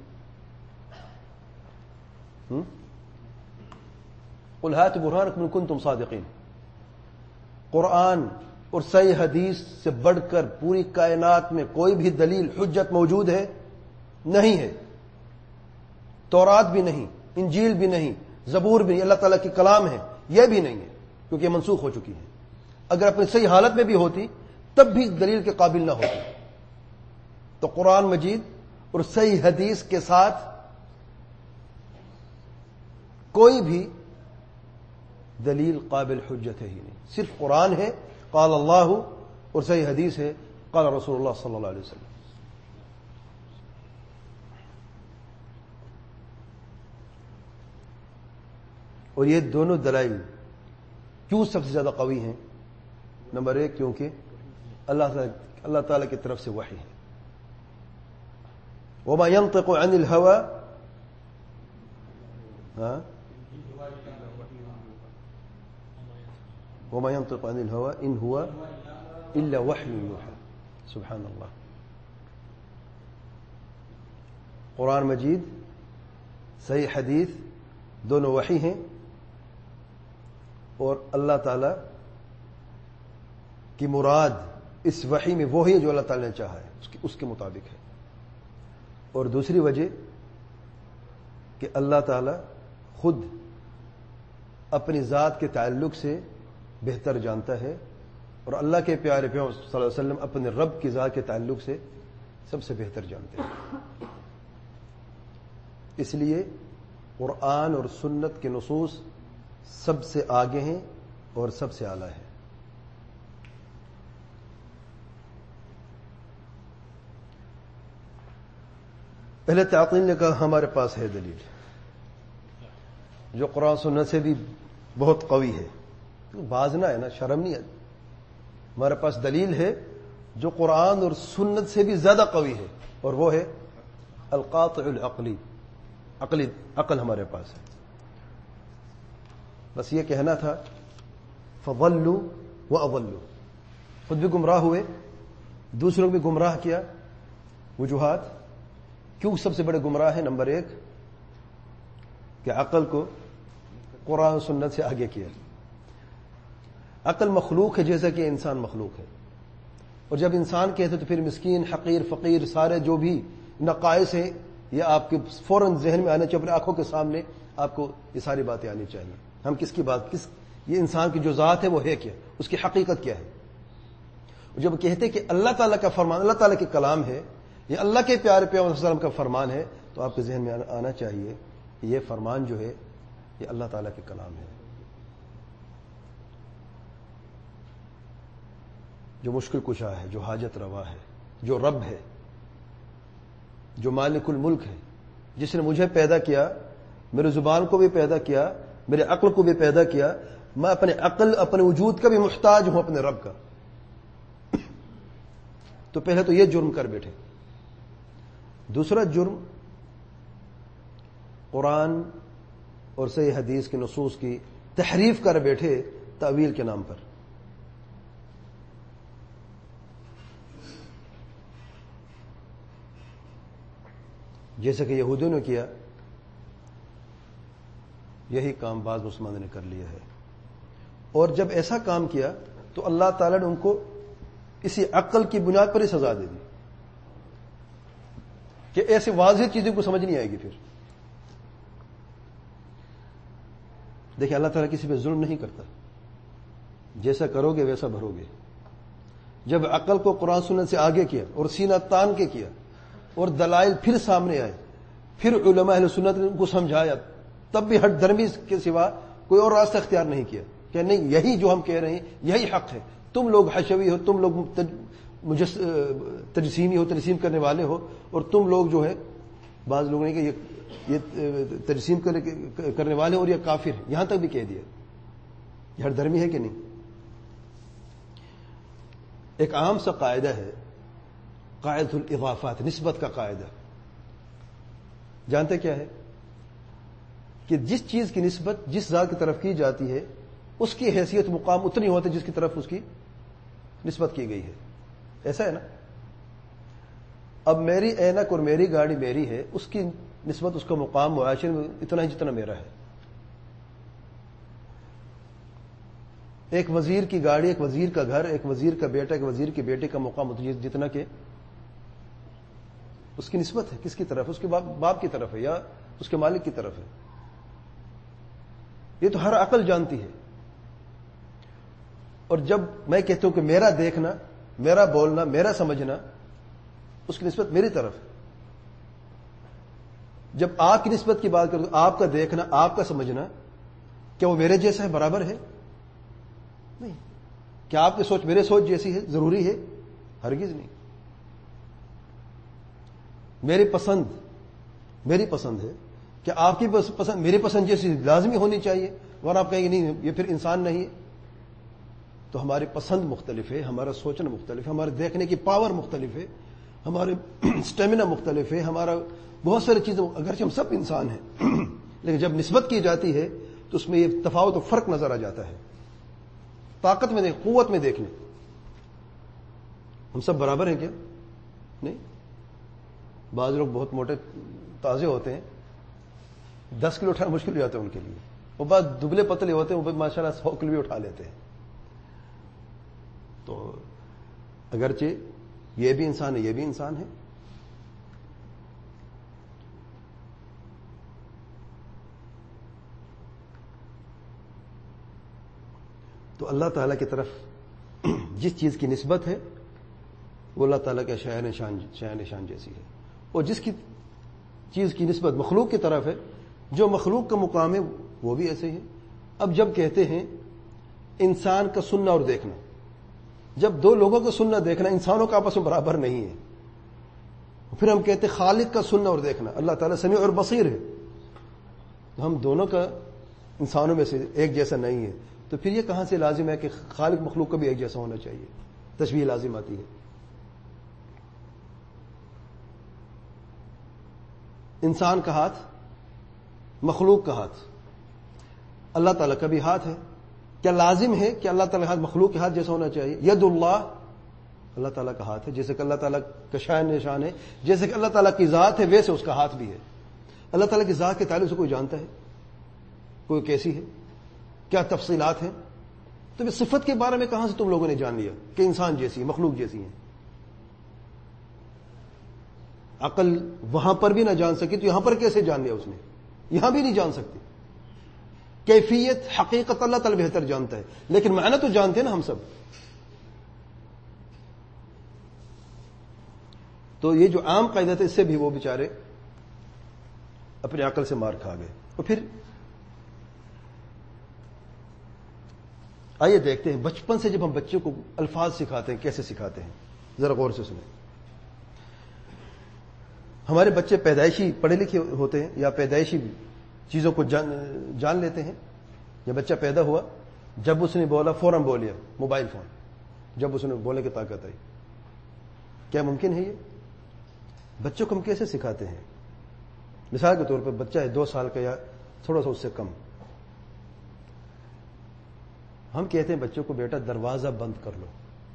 قل ہاتوا برہانکم ان کنتم صادقین. قرآن اور صحیح حدیث سے بڑھ کر پوری کائنات میں کوئی بھی دلیل حجت موجود ہے؟ نہیں ہے. تورات بھی نہیں، انجیل بھی نہیں، زبور بھی نہیں، اللہ تعالیٰ کی کلام ہے یہ بھی نہیں ہے، کیونکہ یہ منسوخ ہو چکی ہے. اگر اپنی صحیح حالت میں بھی ہوتی تب بھی دلیل کے قابل نہ ہوتی. تو قرآن مجید اور صحیح حدیث کے ساتھ کوئی بھی دلیل قابل حجت ہے ہی نہیں. صرف قرآن ہے، قال اللہ، اور صحیح حدیث ہے، قال رسول اللہ صلی اللہ علیہ وسلم. اور یہ دونوں دلائل کیوں سب سے زیادہ قوی ہیں؟ نمبر 1، کیونکہ اللہ تعالیٰ کی طرف سے وحی ہے. وما ينطق عن الهوى وما ينطق عن الهوى ان هو الا وحي يوحى. سبحان اللہ. قرآن مجید، صحیح حدیث دونوں وحی ہیں، اور اللہ تعالی کی مراد اس وحی میں وہی ہے جو اللہ تعالی نے چاہا ہے، اس کے مطابق ہے. اور دوسری وجہ کہ اللہ تعالی خود اپنی ذات کے تعلق سے بہتر جانتا ہے، اور اللہ کے پیارے پیغمبر صلی اللہ علیہ وسلم اپنے رب کی ذات کے تعلق سے سب سے بہتر جانتے ہیں. اس لیے قرآن اور سنت کے نصوص سب سے آگے ہیں اور سب سے اعلیٰ ہے. پہلے تعطیل نے کہا ہمارے پاس ہے دلیل جو قرآن سنت سے بھی بہت قوی ہے. بازنا ہے نا، شرم نہیں ہے. ہمارے پاس دلیل ہے جو قرآن اور سنت سے بھی زیادہ قوی ہے، اور وہ ہے القاطع العقلی. عقل ہمارے پاس ہے. بس یہ کہنا تھا فضلوا واضلوا. خود بھی گمراہ ہوئے، دوسروں کو بھی گمراہ کیا. وجوہات کیوں سب سے بڑے گمراہ ہیں؟ نمبر 1 کہ عقل کو قرآن و سنت سے آگے کیا. عقل مخلوق ہے جیسا کہ انسان مخلوق ہے، اور جب انسان کہتے تو پھر مسکین، حقیر، فقیر، سارے جو بھی نقائص ہیں یہ آپ کے فوراً ذہن میں آنا چاہیے، اپنے آنکھوں کے سامنے آپ کو یہ ساری باتیں آنی چاہیے. ہم کس کی بات، یہ انسان کی جو ذات ہے وہ ہے کیا، اس کی حقیقت کیا ہے. جب کہتے کہ اللہ تعالیٰ کا فرمان اللہ تعالیٰ کے کلام ہے، یہ اللہ کے پیارے پیغمبر صلی اللہ علیہ وسلم کا فرمان ہے، تو آپ کے ذہن میں آنا چاہیے کہ یہ فرمان جو ہے یہ اللہ تعالیٰ کے کلام ہے. جو مشکل کشا ہے، جو حاجت روا ہے، جو رب ہے، جو مالک الملک ہے، جس نے مجھے پیدا کیا، میرے زبان کو بھی پیدا کیا، میرے عقل کو بھی پیدا کیا. میں اپنے عقل، اپنے وجود کا بھی محتاج ہوں اپنے رب کا. تو پہلے تو یہ جرم کر بیٹھے. دوسرا جرم قرآن اور صحیح حدیث کے نصوص کی تحریف کر بیٹھے تعویل کے نام پر. جیسے کہ یہودیوں نے کیا، یہی کام بعض مسلمانوں نے کر لیا ہے. اور جب ایسا کام کیا تو اللہ تعالیٰ نے ان کو اسی عقل کی بنیاد پر ہی سزا دے دی کہ ایسی واضح چیزوں کو سمجھ نہیں آئے گی. پھر دیکھیں اللہ تعالیٰ کسی پہ ظلم نہیں کرتا، جیسا کرو گے ویسا بھرو گے. جب عقل کو قرآن سنت سے آگے کیا اور سینہ تان کے کیا اور دلائل پھر سامنے آئے، پھر علماء اہل سنت نے ان کو سمجھایا، تب بھی ہٹ درمی کے سوا کوئی اور راستہ اختیار نہیں کیا کہ نہیں یہی جو ہم کہہ رہے ہیں یہی حق ہے. تم لوگ حشوی ہو، تم لوگ تجسیمی ہو، تجسیم کرنے والے ہو، اور تم لوگ جو ہے بعض لوگوں نے کہ یہ یہ تجسیم کرنے والے اور یہ کافر ہیں، یہاں تک بھی کہہ دیا. یہ ہر دھرمی ہے کہ نہیں؟ ایک عام سا قاعدہ ہے، قاعدۃ الاضافات، نسبت کا قاعدہ. جانتے کیا ہے؟ کہ جس چیز کی نسبت جس ذات کی طرف کی جاتی ہے اس کی حیثیت مقام اتنی ہوتی ہے جس کی طرف اس کی نسبت کی گئی ہے. ایسا ہے نا؟ اب میری اینک اور میری گاڑی میری ہے، اس کی نسبت اس کا مقام معاشرے میں اتنا ہی جتنا میرا ہے. ایک وزیر کی گاڑی، ایک وزیر کا گھر، ایک وزیر کا بیٹا، ایک وزیر کی بیٹے کا مقام جتنا کہ اس کی نسبت ہے کس کی طرف؟ اس کے باپ کی طرف ہے یا اس کے مالک کی طرف ہے. یہ تو ہر عقل جانتی ہے. اور جب میں کہتا ہوں کہ میرا دیکھنا، میرا بولنا، میرا سمجھنا، اس کی نسبت میری طرف ہے. جب آپ کی نسبت کی بات کروں تو آپ کا دیکھنا، آپ کا سمجھنا، کیا وہ میرے جیسا ہے، برابر ہے؟ نہیں. کیا آپ کی سوچ میرے سوچ جیسی ہے؟ ضروری ہے؟ ہرگز نہیں. میری پسند ہے کہ آپ کی پسند میری پسند جیسی لازمی ہونی چاہیے، ورنہ آپ کہیں گے نہیں یہ پھر انسان نہیں ہے. تو ہماری پسند مختلف ہے، ہمارا سوچنا مختلف ہے، ہمارے دیکھنے کی پاور مختلف ہے، ہمارے سٹیمنا مختلف ہے، ہمارا بہت ساری چیزیں، اگرچہ ہم سب انسان ہیں لیکن جب نسبت کی جاتی ہے تو اس میں یہ تفاوت و فرق نظر آ جاتا ہے. طاقت میں دیکھ، قوت میں دیکھ لیں، ہم سب برابر ہیں کیا؟ نہیں. بعض لوگ بہت موٹے تازے ہوتے ہیں، 10 کلو اٹھانا مشکل ہو جاتا ہے ان کے لیے. وہ بعض دبلے پتلے ہوتے ہیں، وہ ماشاءاللہ 100 کلو بھی اٹھا لیتے ہیں. تو اگرچہ یہ بھی انسان ہے، یہ بھی انسان ہے. تو اللہ تعالیٰ کی طرف جس چیز کی نسبت ہے وہ اللہ تعالیٰ کے شأن نشان جیسی ہے، اور جس کی چیز کی نسبت مخلوق کی طرف ہے، جو مخلوق کا مقام ہے وہ بھی ایسے ہی ہے. اب جب کہتے ہیں انسان کا سننا اور دیکھنا، جب دو لوگوں کا سننا دیکھنا انسانوں کا آپس میں برابر نہیں ہے، پھر ہم کہتے ہیں خالق کا سننا اور دیکھنا، اللہ تعالیٰ سمیع اور بصیر ہے، تو ہم دونوں کا انسانوں میں سے ایک جیسا نہیں ہے. تو پھر یہ کہاں سے لازم ہے کہ خالق مخلوق کا بھی ایک جیسا ہونا چاہیے؟ تشبیہ لازم آتی ہے. انسان کا ہاتھ، مخلوق کا ہاتھ، اللہ تعالیٰ کا بھی ہاتھ ہے. کیا لازم ہے کہ اللہ تعالیٰ کا ہاتھ مخلوق کے ہاتھ جیسا ہونا چاہیے؟ ید اللہ، اللہ تعالیٰ کا ہاتھ ہے، جیسے کہ اللہ تعالیٰ کا شأن نشان ہے، جیسے کہ اللہ تعالیٰ کی ذات ہے ویسے اس کا ہاتھ بھی ہے. اللہ تعالیٰ کی ذات کے تعلق سے کوئی جانتا ہے؟ کوئی کیسی ہے؟ کیا تفصیلات ہیں؟ تو یہ صفت کے بارے میں کہاں سے تم لوگوں نے جان لیا کہ انسان جیسی ہے، مخلوق جیسی ہے؟ عقل وہاں پر بھی نہ جان سکی تو یہاں پر کیسے جان لیا اس نے؟ یہاں بھی نہیں جان سکتی. کیفیت، حقیقت اللہ تعالی بہتر جانتا ہے، لیکن معنی تو جانتے ہیں نا ہم سب. تو یہ جو عام قاعدہ تھا اس سے بھی وہ بیچارے اپنی عقل سے مار کھا گئے. اور پھر آئیے دیکھتے ہیں بچپن سے جب ہم بچوں کو الفاظ سکھاتے ہیں کیسے سکھاتے ہیں، ذرا غور سے سنیں. ہمارے بچے پیدائشی پڑھے لکھے ہوتے ہیں یا پیدائشی چیزوں کو جان لیتے ہیں. جب بچہ پیدا ہوا، جب اس نے بولا فوراً بولیا موبائل فون، جب اس نے بولنے کی طاقت آئی. کیا ممکن ہے یہ؟ بچوں کو ہم کیسے سکھاتے ہیں؟ مثال کے طور پر بچہ ہے 2 سال کا یا تھوڑا سا اس سے کم، ہم کہتے ہیں بچوں کو بیٹا دروازہ بند کر لو.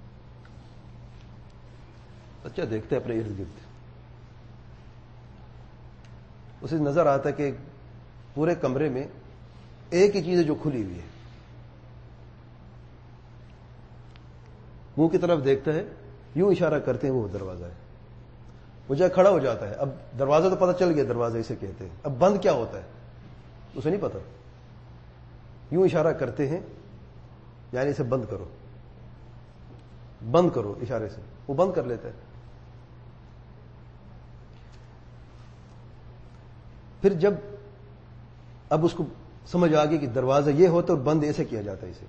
بچہ دیکھتا ہے اپنے ارد گرد، اسے نظر آتا ہے کہ پورے کمرے میں ایک ہی چیز ہے جو کھلی ہوئی ہے. منہ کی طرف دیکھتا ہے، یوں اشارہ کرتے ہیں وہ دروازہ ہے. وہ جا کھڑا ہو جاتا ہے. اب دروازہ تو پتہ چل گیا، دروازہ اسے کہتے ہیں. اب بند کیا ہوتا ہے اسے نہیں پتا. یوں اشارہ کرتے ہیں یعنی اسے بند کرو، بند کرو اشارے سے، وہ بند کر لیتا ہے. پھر جب اب اس کو سمجھ آ گئی کہ دروازہ یہ ہوتا اور بند ایسے کیا جاتا ہے اسے،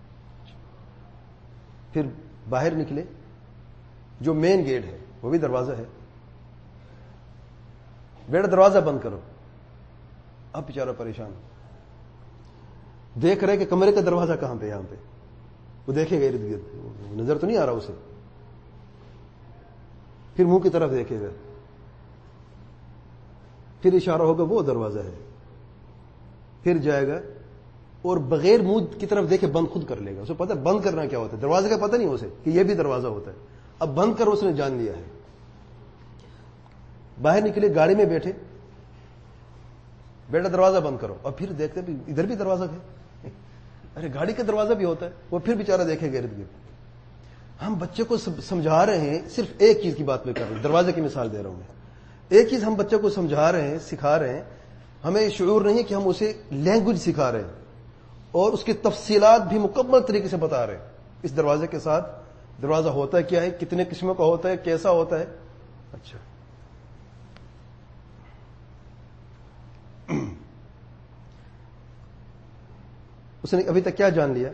پھر باہر نکلے، جو مین گیٹ ہے وہ بھی دروازہ ہے. بیٹا دروازہ بند کرو، اب بیچارہ پریشان دیکھ رہے کہ کمرے کا دروازہ کہاں پہ، یہاں پہ وہ دیکھے گا ارد گرد، نظر تو نہیں آ رہا اسے، پھر منہ کی طرف دیکھے گا، پھر اشارہ ہوگا وہ دروازہ ہے، پھر جائے گا اور بغیر منہ کی طرف دیکھے بند خود کر لے گا. اسے پتہ بند کرنا کیا ہوتا ہے، دروازے کا پتہ نہیں اسے کہ یہ بھی دروازہ ہوتا ہے. اب بند کر اس نے جان لیا ہے. باہر نکلے گاڑی میں بیٹھے، بیٹا دروازہ بند کرو، اور پھر دیکھتے بھی ادھر بھی دروازہ ہے، ارے گاڑی کا دروازہ بھی ہوتا ہے، وہ پھر بیچارہ دیکھے گا ارد گرد. ہم بچے کو سمجھا رہے ہیں، صرف ایک چیز کی بات میں کر رہا ہوں، دروازے کی مثال دے رہا ہوں میں. ایک چیز ہم بچے کو سمجھا رہے ہیں، سکھا رہے ہیں، ہمیں شعور نہیں ہے کہ ہم اسے لینگویج سکھا رہے ہیں اور اس کی تفصیلات بھی مکمل طریقے سے بتا رہے ہیں. اس دروازے کے ساتھ دروازہ ہوتا ہے کیا ہے، کتنے قسموں کا ہوتا ہے، کیسا ہوتا ہے. اچھا اس نے ابھی تک کیا جان لیا؟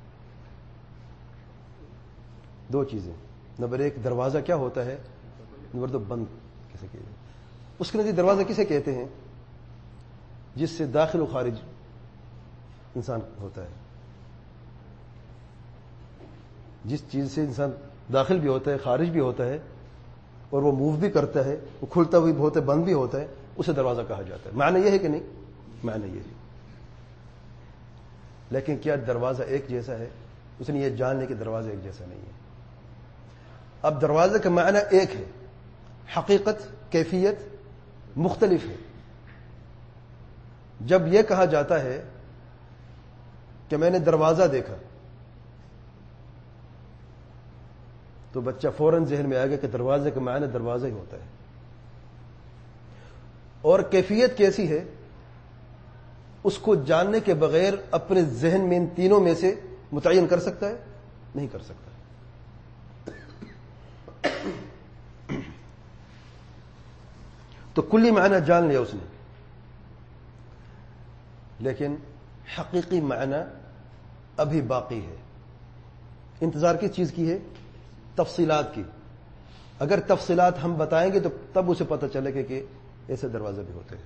دو چیزیں. نمبر ایک، دروازہ کیا ہوتا ہے. نمبر دو، بند کیسے کیا جائے. اس کے نزدیک دروازہ کسے کہتے ہیں؟ جس سے داخل و خارج انسان ہوتا ہے. جس چیز سے انسان داخل بھی ہوتا ہے، خارج بھی ہوتا ہے، اور وہ موو بھی کرتا ہے، وہ کھلتا بھی ہوتا ہے، بند بھی ہوتا ہے، اسے دروازہ کہا جاتا ہے. معنی یہ ہے کہ نہیں؟ معنی یہ ہے. لیکن کیا دروازہ ایک جیسا ہے؟ اس نے یہ جان لیا کہ دروازہ ایک جیسا نہیں ہے. اب دروازے کا معنی ایک ہے، حقیقت، کیفیت مختلف ہے. جب یہ کہا جاتا ہے کہ میں نے دروازہ دیکھا تو بچہ فوراً ذہن میں آئے گا کہ دروازے کا معنی دروازہ ہی ہوتا ہے. اور کیفیت کیسی ہے اس کو جاننے کے بغیر اپنے ذہن میں ان تینوں میں سے متعین کر سکتا ہے؟ نہیں کر سکتا. تو کلی معنی جان لیا اس نے، لیکن حقیقی معنی ابھی باقی ہے. انتظار کس چیز کی ہے؟ تفصیلات کی. اگر تفصیلات ہم بتائیں گے تو تب اسے پتہ چلے گا کہ ایسے دروازے بھی ہوتے ہیں.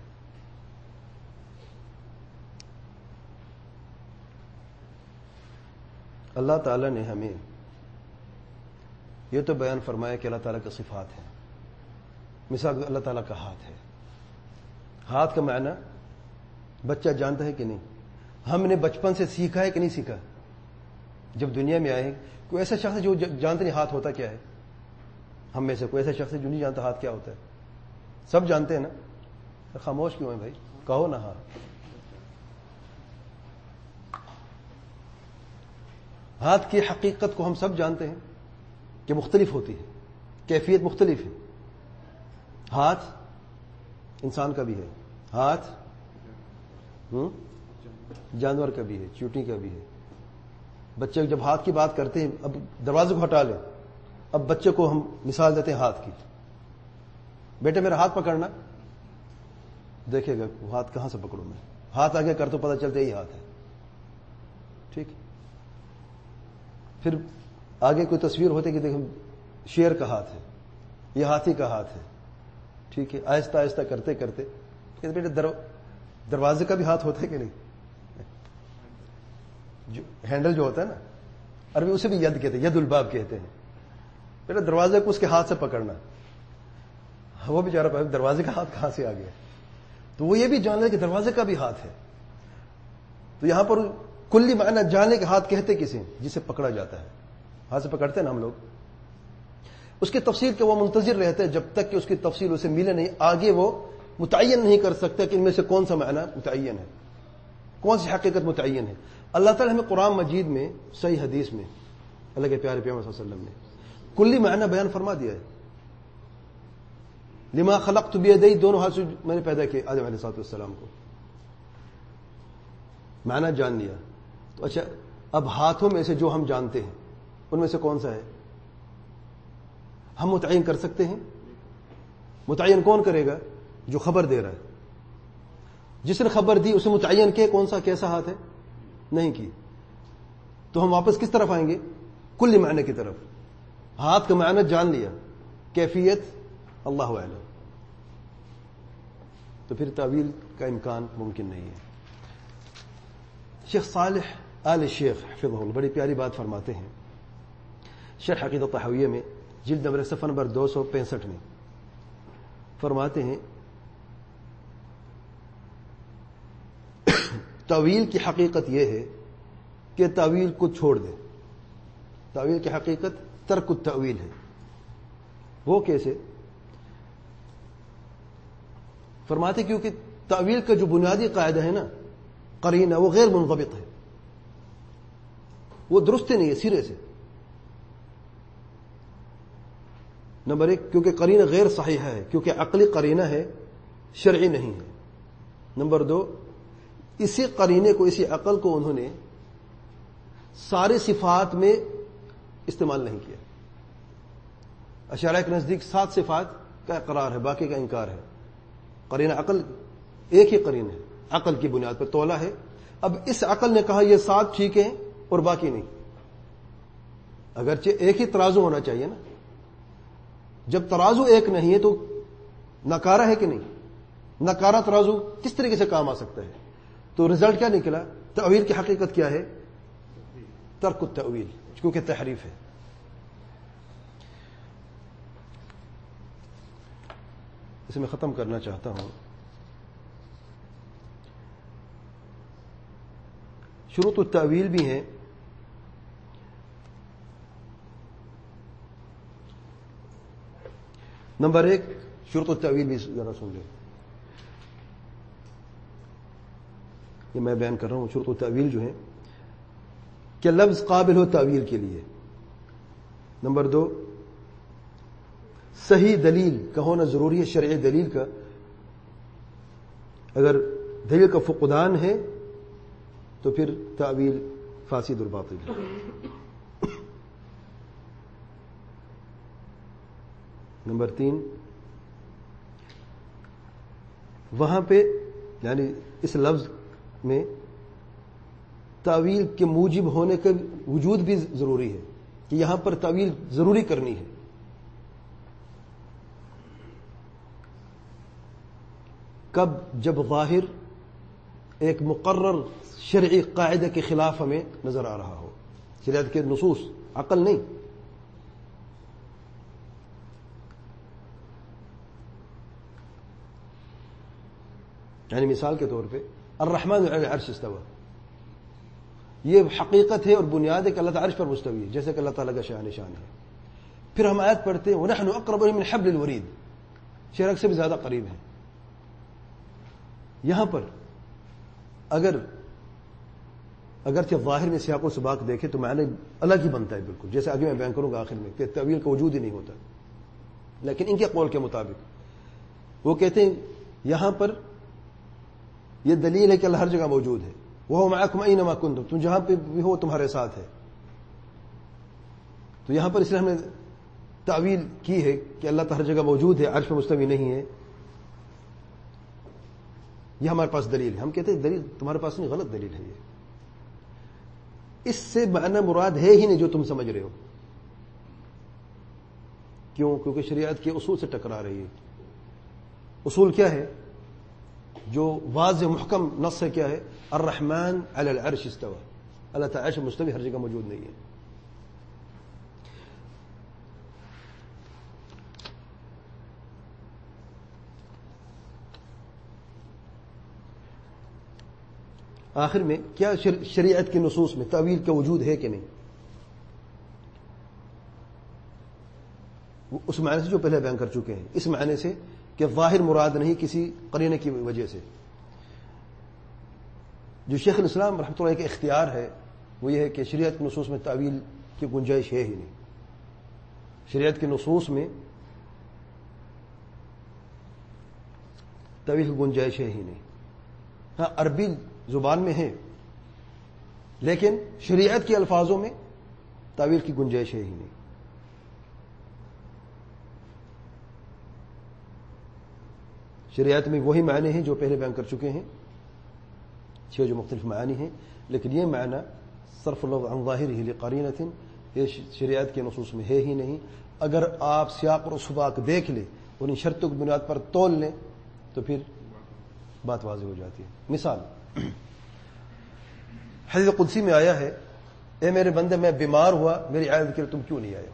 اللہ تعالیٰ نے ہمیں یہ تو بیان فرمایا کہ اللہ تعالیٰ کی صفات ہیں. مثال اللہ تعالیٰ کا ہاتھ ہے. ہاتھ کا معنی بچہ جانتا ہے کہ نہیں؟ ہم نے بچپن سے سیکھا ہے کہ نہیں سیکھا؟ جب دنیا میں آئے کوئی ایسا شخص ہے جو جانتے نہیں ہاتھ ہوتا کیا ہے؟ ہم میں سے کوئی ایسا شخص ہے جو نہیں جانتا ہاتھ کیا ہوتا ہے؟ سب جانتے ہیں نا؟ خاموش کیوں ہیں بھائی؟ کہو نا. ہاتھ کی حقیقت کو ہم سب جانتے ہیں کہ مختلف ہوتی ہے، کیفیت مختلف ہے. ہاتھ انسان کا بھی ہے، ہاتھ جانور کا بھی ہے، چیونٹی کا بھی ہے. بچے جب ہاتھ کی بات کرتے ہیں، اب دروازے کو ہٹا لیں، اب بچے کو ہم مثال دیتے ہیں ہاتھ کی. بیٹے میرا ہاتھ پکڑنا، دیکھے گا وہ ہاتھ کہاں سے پکڑوں میں، ہاتھ آگے کر تو پتہ چلتا یہی ہاتھ ہے. ٹھیک. پھر آگے کوئی تصویر ہوتی کہ دیکھیں شیر کا ہاتھ ہے، یہ ہاتھی کا ہاتھ ہے. ٹھیک ہے. آہستہ آہستہ کرتے کرتے بیٹے دروازے کا بھی ہاتھ ہوتا ہے کہ نہیں؟ جو ہینڈل جو ہوتا ہے نا، عربی اسے بھی ید کہتے ہیں، ید الباب کہتے ہیں. بیٹا دروازے کو اس کے ہاتھ سے پکڑنا. وہ بیچارہ دروازے کا ہاتھ کہاں سے آ گیا؟ تو وہ یہ بھی جان لے کہ دروازے کا بھی ہاتھ ہے. تو یہاں پر کلی معنی جانے کے ہاتھ کہتے کسے؟ جسے پکڑا جاتا ہے. ہاتھ سے پکڑتے ہیں نا ہم لوگ. اس کی تفصیل کے وہ منتظر رہتے ہیں جب تک کہ اس کی تفصیل اسے ملے نہیں. آگے وہ متعین نہیں کر سکتا کہ ان میں سے کون سا معنی متعین ہے، کون سی حقیقت متعین ہے. اللہ تعالیٰ ہمیں قرآن مجید میں، صحیح حدیث میں اللہ کے پیارے پیغمبر صلی اللہ علیہ وسلم نے کلی معنی بیان فرما دیا ہے. لما خلقت بیدی، دونوں ہاتھ سے میں نے پیدا کیا آدم علیہ السلام کو. معنی جان لیا. تو اچھا اب ہاتھوں میں سے جو ہم جانتے ہیں ان میں سے کون سا ہے ہم متعین کر سکتے ہیں؟ متعین کون کرے گا؟ جو خبر دے رہا ہے. جس نے خبر دی اسے متعین کہ کون سا کیسا ہاتھ ہے؟ نہیں کی. تو ہم واپس کس طرف آئیں گے؟ کل معنی کی طرف. ہاتھ کا معنی جان لیا، کیفیت اللہ اعلم. تو پھر تعویل کا امکان ممکن نہیں ہے۔ شیخ صالح آل شیخ حفظہ اللہ بڑی پیاری بات فرماتے ہیں شرح عقیدہ طحاویہ میں، جلد نمبر صفحہ نمبر 265 میں فرماتے ہیں تعویل کی حقیقت یہ ہے کہ تعویل کو چھوڑ دے۔ تعویل کی حقیقت ترک التعویل ہے۔ وہ کیسے؟ فرماتے کیونکہ تعویل کا جو بنیادی قاعدہ ہے نا، قرینہ، وہ غیر منضبط ہے، وہ درست نہیں ہے سرے سے۔ نمبر 1 کیونکہ قرینہ غیر صحیح ہے، کیونکہ عقلی قرینہ ہے، شرعی نہیں ہے۔ نمبر 2 اسی قرینے کو، اسی عقل کو انہوں نے سارے صفات میں استعمال نہیں کیا۔ اشاعرہ کے نزدیک 7 صفات کا اقرار ہے، باقی کا انکار ہے۔ قرینہ عقل ایک ہی قرینہ ہے، عقل کی بنیاد پر تولا ہے۔ اب اس عقل نے کہا یہ 7 ٹھیک ہیں اور باقی نہیں، اگرچہ ایک ہی ترازو ہونا چاہیے نا۔ جب ترازو ایک نہیں ہے تو نکارہ ہے کہ نہیں؟ نکارہ ترازو کس طریقے سے کام آ سکتا ہے؟ تو رزلٹ کیا نکلا؟ تعویل کی حقیقت کیا ہے؟ ترک التعویل، کیونکہ تحریف ہے۔ اسے میں ختم کرنا چاہتا ہوں۔ شروط التعویل بھی ہیں۔ نمبر 1 شروط التعویل بھی ذرا سن لیں، یہ میں بیان کر رہا ہوں۔ شروط التعویل جو ہے کہ لفظ قابل ہو تعویل کے لیے۔ نمبر 2 صحیح دلیل کا ہونا ضروری ہے، شرعی دلیل کا۔ اگر دلیل کا فقدان ہے تو پھر تعویل فاسد اور باطل ہے۔ نمبر 3 وہاں پہ یعنی اس لفظ میں تعویل کے موجب ہونے کا وجود بھی ضروری ہے کہ یہاں پر تعویل ضروری کرنی ہے۔ کب؟ جب ظاہر ایک مقرر شرعی قاعدے کے خلاف ہمیں نظر آ رہا ہو، شریعت کے نصوص، عقل نہیں۔ یعنی مثال کے طور پہ الرحمن علی العرش استوى، یہ حقیقت ہے اور بنیاد ہے کہ اللہ تعالی عرش پر مستوی ہے، جیسے کہ اللہ تعالیٰ کا شان ہے۔ پھر ہم آیت پڑھتے ہیں وَنَحْنُ أَقْرَبُ إِلَيْهِ مِنْ حَبْلِ الْوَرِيدِ، شرک سے بھی زیادہ قریب ہے۔ یہاں پر اگرچہ ظاہر میں سیاق و سباق دیکھے تو معنی الگ ہی بنتا ہے بالکل، جیسے آگے میں بیان کروں گا آخر میں کہ تعویل کا وجود ہی نہیں ہوتا۔ لیکن ان کے قول کے مطابق وہ کہتے ہیں یہاں پر یہ دلیل ہے کہ اللہ ہر جگہ موجود ہے، وَهُوَ مَعَكُمْ أَيْنَمَا كُنتُمْ، تم جہاں پہ بھی ہو تمہارے ساتھ ہے۔ تو یہاں پر اس لیے ہم نے تعویل کی ہے کہ اللہ ہر جگہ موجود ہے، عرش پہ مستوی نہیں ہے۔ یہ ہمارے پاس دلیل ہے۔ ہم کہتے ہیں دلیل تمہارے پاس نہیں، غلط دلیل ہے یہ، اس سے معنی مراد ہے ہی نہیں جو تم سمجھ رہے ہو۔ کیوں؟ کیونکہ شریعت کے اصول سے ٹکرا رہی ہے۔ اصول کیا ہے؟ جو واضح محکم نص ہے کیا ہے؟ الرحمن علی العرش استوى، اللہ تعالی عرش مستوی ہر جگہ موجود نہیں ہے۔ آخر میں کیا شریعت کے نصوص میں تعویل کا وجود ہے کہ نہیں؟ اس معنی سے جو پہلے بیان کر چکے ہیں، اس معنی سے کہ ظاہر مراد نہیں کسی قرینے کی وجہ سے۔ جو شیخ الاسلام رحمۃ اللہ کا اختیار ہے وہ یہ ہے کہ شریعت کے نصوص میں تعویل کی گنجائش ہے ہی نہیں۔ شریعت کے نصوص میں تعویل کی گنجائش ہے ہی نہیں۔ ہاں عربی زبان میں ہے لیکن شریعت کے الفاظوں میں تعویل کی گنجائش ہے ہی نہیں۔ شریعت میں وہی معنی ہیں جو پہلے بیان کر چکے ہیں، جو مختلف معانی ہیں، لیکن یہ معنی صرف اللفظ عن ظاہرہ لقرینۃ یہ شریعت کے نصوص میں ہے ہی نہیں۔ اگر آپ سیاق اور اسباق دیکھ لیں اور ان شرطوں کی بنیاد پر تول لیں تو پھر بات واضح ہو جاتی ہے. مثال حدیث قدسی میں آیا ہے، اے میرے بندے میں بیمار ہوا، میری عیادت کے لیے تم کیوں نہیں آئے؟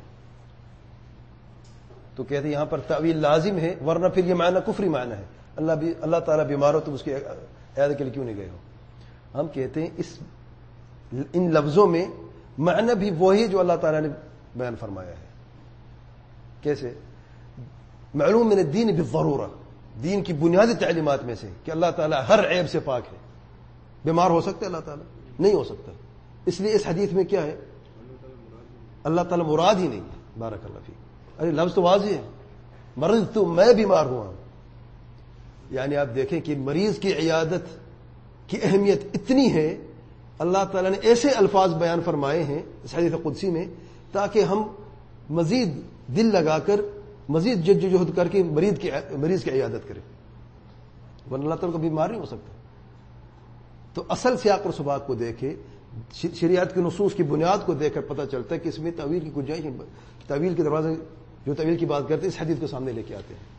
تو کہتے ہیں یہاں پر تعویل لازم ہے، ورنہ پھر یہ معنی کفری معنی ہے. اللہ تعالیٰ بیمار ہو تم اس کی عیادت کے لیے کیوں نہیں گئے ہو؟ ہم کہتے ہیں ان لفظوں میں معنی بھی وہی جو اللہ تعالیٰ نے بیان فرمایا ہے. کیسے؟ معلوم من الدین بالضرورہ، دین کی بنیادی تعلیمات میں سے کہ اللہ تعالیٰ ہر عیب سے پاک ہے. بیمار ہو سکتا ہے اللہ تعالیٰ؟ نہیں ہو سکتا. اس لیے اس حدیث میں کیا ہے؟ اللہ تعالیٰ مراد ہی نہیں ہے. بارک اللہ فیک. ارے لفظ تو واضح ہے، مرض تو میں بیمار ہوا ہوں. یعنی آپ دیکھیں کہ مریض کی عیادت کی اہمیت اتنی ہے، اللہ تعالیٰ نے ایسے الفاظ بیان فرمائے ہیں اس حدیث قدسی میں تاکہ ہم مزید دل لگا کر، مزید جدوجہد کر کے مریض کی عیادت کریں، ورنہ اللہ تعالیٰ کو بیمار نہیں ہو سکتا. تو اصل سیاق اور سباق کو دیکھے، شریعت کے نصوص کی بنیاد کو دیکھ کر پتہ چلتا ہے کہ اس میں تعویل کی گنجائش ہے. تعویل کے دروازے جو تعویل کی بات کرتے ہیں اس حدیث کو سامنے لے کے آتے ہیں.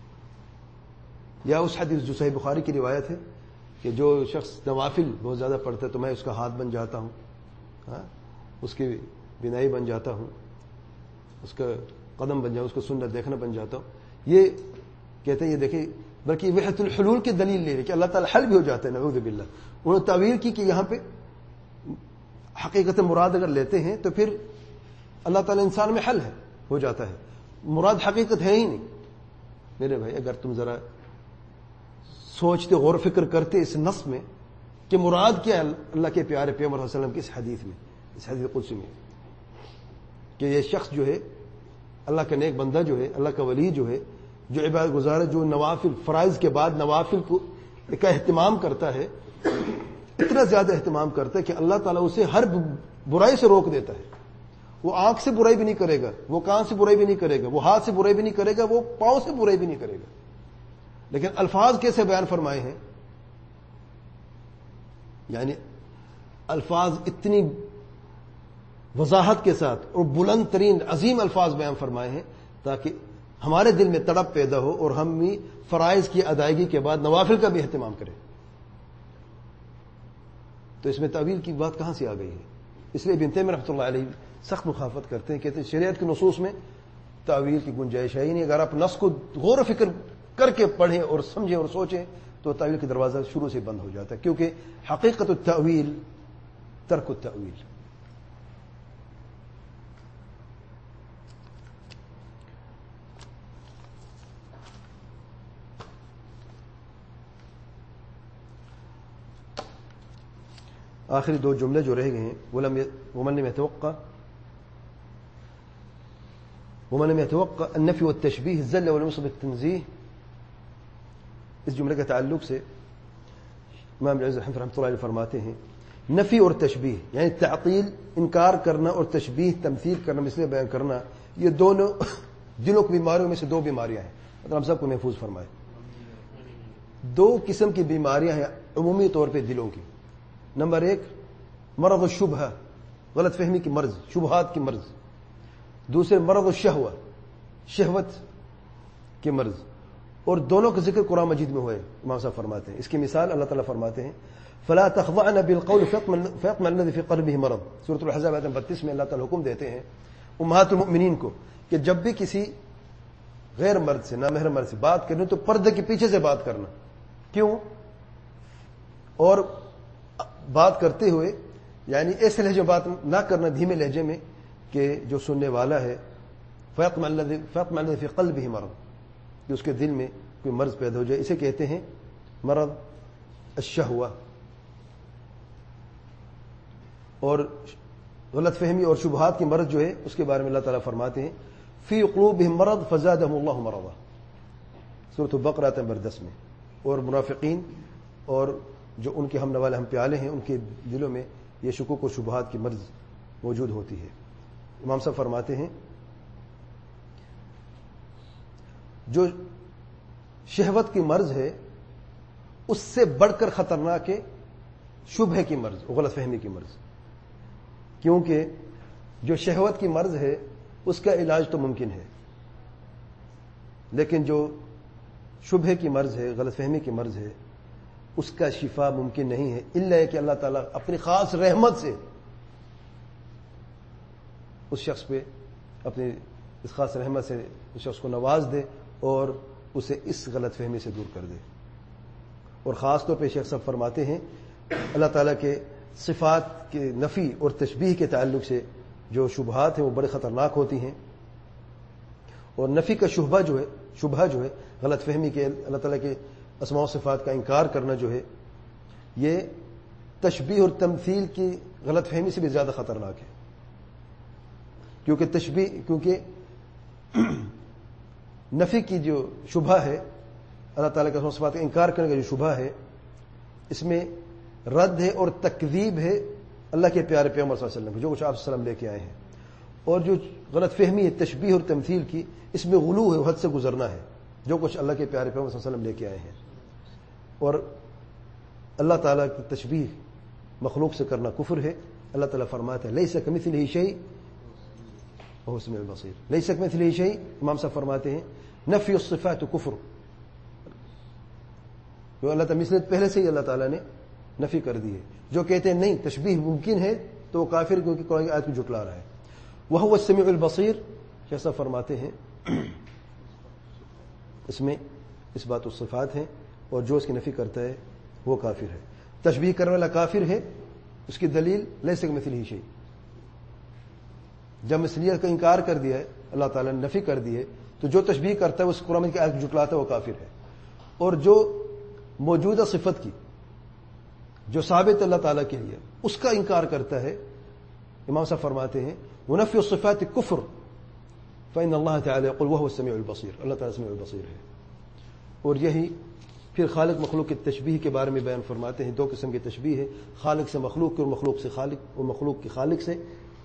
یا اس حدیث جو صحیح بخاری کی روایت ہے کہ جو شخص نوافل بہت زیادہ پڑھتا ہے تو میں اس کا ہاتھ بن جاتا ہوں، اس کی بینائی بن جاتا ہوں، اس کا قدم بن جاؤں، اس کو سنت دیکھنا بن جاتا ہوں. یہ کہتے ہیں، یہ دیکھیں، بلکہ وحدت الحلول کی دلیل لے رہے کہ اللہ تعالیٰ حل بھی ہو جاتا ہے. نعوذ باللہ. انہوں نے تعویل کی کہ یہاں پہ حقیقت مراد اگر لیتے ہیں تو پھر اللہ تعالیٰ انسان میں حل ہے، ہو جاتا ہے. مراد حقیقت ہے ہی نہیں. میرے بھائی اگر تم ذرا سوچتے، غور و فکر کرتے اس نص میں کہ مراد کیا ہے اللہ کے پیارے پیغمبر صلی اللہ علیہ وسلم کی اس حدیث میں، اس حدیث قدسی میں، کہ یہ شخص جو ہے اللہ کا نیک بندہ جو ہے، اللہ کا ولی جو ہے، جو عبادت گزار ہے، جو نوافل فرائض کے بعد نوافل کا اہتمام کرتا ہے، اتنا زیادہ اہتمام کرتا ہے کہ اللہ تعالیٰ اسے ہر برائی سے روک دیتا ہے. وہ آنکھ سے برائی بھی نہیں کرے گا، وہ کان سے برائی بھی نہیں کرے گا، وہ ہاتھ سے برائی بھی نہیں کرے گا، وہ پاؤں سے برائی بھی نہیں کرے گا. لیکن الفاظ کیسے بیان فرمائے ہیں؟ یعنی الفاظ اتنی وضاحت کے ساتھ اور بلند ترین عظیم الفاظ بیان فرمائے ہیں تاکہ ہمارے دل میں تڑپ پیدا ہو اور ہم بھی فرائض کی ادائیگی کے بعد نوافل کا بھی اہتمام کریں. تو اس میں تعویل کی بات کہاں سے آ گئی ہے؟ اس لیے ابن تیمیہ رحمۃ اللہ علیہ سخت مخالفت کرتے ہیں، کہتے ہیں شریعت کے نصوص میں تعویل کی گنجائش ہے ہی نہیں. اگر آپ نص کو غور و فکر کر کے پڑھیں اور سمجھیں اور سوچیں تو تعویل کا دروازہ شروع سے بند ہو جاتا ہے، کیونکہ حقیقت التعویل ترک التعویل. آخری دو جملے جو رہ گئے ہیں، ومن لم يتوقع النفي والتشبيه الزل والنصب التنزيه. اس جملے کے تعلق سے امام العز رحمۃ اللہ علیہ فرماتے ہیں نفی اور تشبیہ یعنی تعطیل، انکار کرنا، اور تشبیہ تمثیل کرنا، مثلیں بیان کرنا، یہ دونوں دلوں کی بیماریوں میں سے دو بیماریاں ہیں. مطلب ہم سب کو محفوظ فرمائے. دو قسم کی بیماریاں ہیں عمومی طور پہ دلوں کی. نمبر ایک مرض الشبہ، غلط فہمی کی مرض، شبہات کی مرض. دوسرے مرض الشہوہ، شہوت کی مرض. اور دونوں کا ذکر قرآن مجید میں ہوئے. امام صاحب فرماتے ہیں اس کی مثال اللہ تعالیٰ فرماتے ہیں فلا تخضعن بالقول فيطمع الذي في قلبه مرض. سورۃ الاحزاب آیت 32 میں اللہ تعالیٰ حکم دیتے ہیں امہات المؤمنین کو کہ جب بھی کسی غیر مرد سے، نامحرم مرد سے بات کرنی تو پردے کے پیچھے سے بات کرنا. کیوں؟ اور بات کرتے ہوئے یعنی ایسے لہجے بات نہ کرنا، دھیمے لہجے میں، کہ جو سننے والا ہے فيطمع الذي في قلبه مرض، کہ اس کے دل میں کوئی مرض پیدا ہو جائے. اسے کہتے ہیں مرض الشہوہ. اور غلط فہمی اور شبہات کی مرض جو ہے اس کے بارے میں اللہ تعالیٰ فرماتے ہیں فی قلوبہم مرض فزادہم اللہ مرضا، سورۃ البقرہ آیت نمبر 10 میں. اور منافقین اور جو ان کے ہم نوالے ہم پیالے ہیں ان کے دلوں میں یہ شکوک و شبہات کی مرض موجود ہوتی ہے. امام صاحب فرماتے ہیں جو شہوت کی مرض ہے اس سے بڑھ کر خطرناک ہے شبہ کی مرض، غلط فہمی کی مرض. کیونکہ جو شہوت کی مرض ہے اس کا علاج تو ممکن ہے، لیکن جو شبہ کی مرض ہے، غلط فہمی کی مرض ہے، اس کا شفا ممکن نہیں ہے الا کہ اللہ تعالیٰ اپنی خاص رحمت سے اس شخص پہ اپنی اس خاص رحمت سے اس شخص کو نواز دے اور اسے اس غلط فہمی سے دور کر دے. اور خاص طور پہ شیخ صاحب فرماتے ہیں اللہ تعالیٰ کے صفات کے نفی اور تشبیہ کے تعلق سے جو شبہات ہیں وہ بڑے خطرناک ہوتی ہیں. اور نفی کا شبہ جو ہے غلط فہمی کے اللہ تعالیٰ کے اسماء و صفات کا انکار کرنا جو ہے یہ تشبیہ اور تمثیل کی غلط فہمی سے بھی زیادہ خطرناک ہے. کیونکہ نفی کی جو شبہ ہے اللہ تعالیٰ کے اسماء و صفات کا انکار کرنے کا جو شبہ ہے اس میں رد ہے اور تکذیب ہے اللہ کے پیارے پیغمبر صلی اللہ علیہ وسلم جو کچھ آپ صلی اللہ علیہ وسلم لے کے آئے ہیں. اور جو غلط فہمی ہے تشبیہ اور تمثیل کی اس میں غلو ہے حد سے گزرنا ہے جو کچھ اللہ کے پیارے پیغمبر صلی اللہ علیہ وسلم لے کے آئے ہیں. اور اللہ تعالیٰ کی تشبیہ مخلوق سے کرنا کفر ہے. اللہ تعالیٰ فرماتا ہے لیس کمثلہ شیء وهو السمیع البصیر. لیس کمثلہ شیء امام صاحب فرماتے ہیں نفی الصفات کفر. جو اللہ تعالیٰ مثلیت پہلے سے ہی اللہ تعالیٰ نے نفی کر دی ہے. جو کہتے ہیں نہیں تشبیہ ممکن ہے تو وہ کافر کیونکہ قرآن کی آیت کو جھٹلا رہا ہے. وهو السمیع البصیر جیسا فرماتے ہیں اس میں اس بات الصفات ہیں اور جو اس کی نفی کرتا ہے وہ کافر ہے. تشبیہ کرنے والا کافر ہے. اس کی دلیل لیس کمثلہ شیء. جب مثلیت کا انکار کر دیا ہے اللہ تعالیٰ نے نفی کر دی ہے تو جو تشبیہ کرتا ہے اس قرآن کی آیت کو جھٹلاتا ہے وہ کافر ہے. اور جو موجودہ صفت کی جو ثابت اللہ تعالیٰ کے لیے اس کا انکار کرتا ہے امام صاحب فرماتے ہیں ونفی الصفات کفر فإن اللہ تعالیٰ يقول وهو السمیع البصیر. اللہ تعالیٰ سمیع البصیر ہے. اور یہی پھر خالق مخلوق کی تشبیہ کے بارے میں بیان فرماتے ہیں. دو قسم کی تشبیہ ہے خالق سے مخلوق کی اور مخلوق سے خالق اور مخلوق کی خالق سے.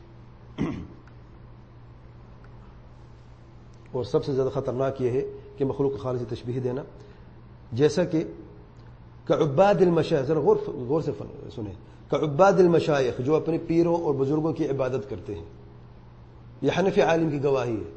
اور سب سے زیادہ خطرناک یہ ہے کہ مخلوق کے خالق سے تشبیہ دینا جیسا کہ کعباد المشایخ. ذرا غور سے سنیں. کعباد المشایخ جو اپنے پیروں اور بزرگوں کی عبادت کرتے ہیں. یہ حنفی عالم کی گواہی ہے.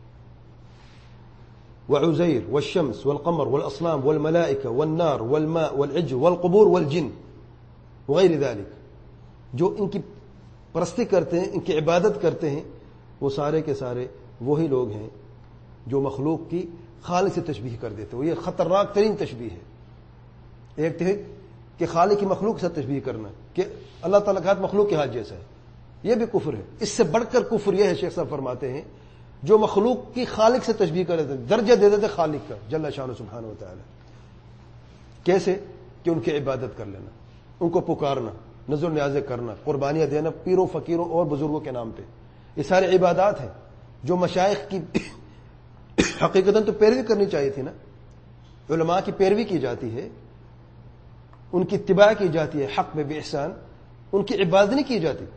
وعزیر والشمس والقمر والاصنام والملائکہ والنار والماء والعج والقبور والجن وغیر ذلك. جو ان کی پرستی کرتے ہیں ان کی عبادت کرتے ہیں وہ سارے کے سارے وہی لوگ ہیں جو مخلوق کی خالق سے تشبیہ کر دیتے ہیں. یہ خطرناک ترین تشبیہ ہے. ایک تو ہے کہ خالق کی مخلوق سے تشبیہ کرنا کہ اللہ تعالیٰ کا ہاتھ مخلوق کے ہاتھ جیسا ہے. یہ بھی کفر ہے. اس سے بڑھ کر کفر یہ ہے شیخ صاحب فرماتے ہیں جو مخلوق کی خالق سے تشبیہ کر دیتے ہیں درجہ دے دیتے خالق کا جل شانہ سبحانہ و تعالی. کیسے کہ ان کی عبادت کر لینا ان کو پکارنا نظر نیازیں کرنا قربانیاں دینا پیروں فقیروں اور بزرگوں کے نام پہ. یہ سارے عبادات ہیں جو مشائخ کی حقیقتاً تو پیروی کرنی چاہیے تھی نا. علماء کی پیروی کی جاتی ہے ان کی اتباع کی جاتی ہے حق میں بے احسان. ان کی عبادت نہیں کی جاتی.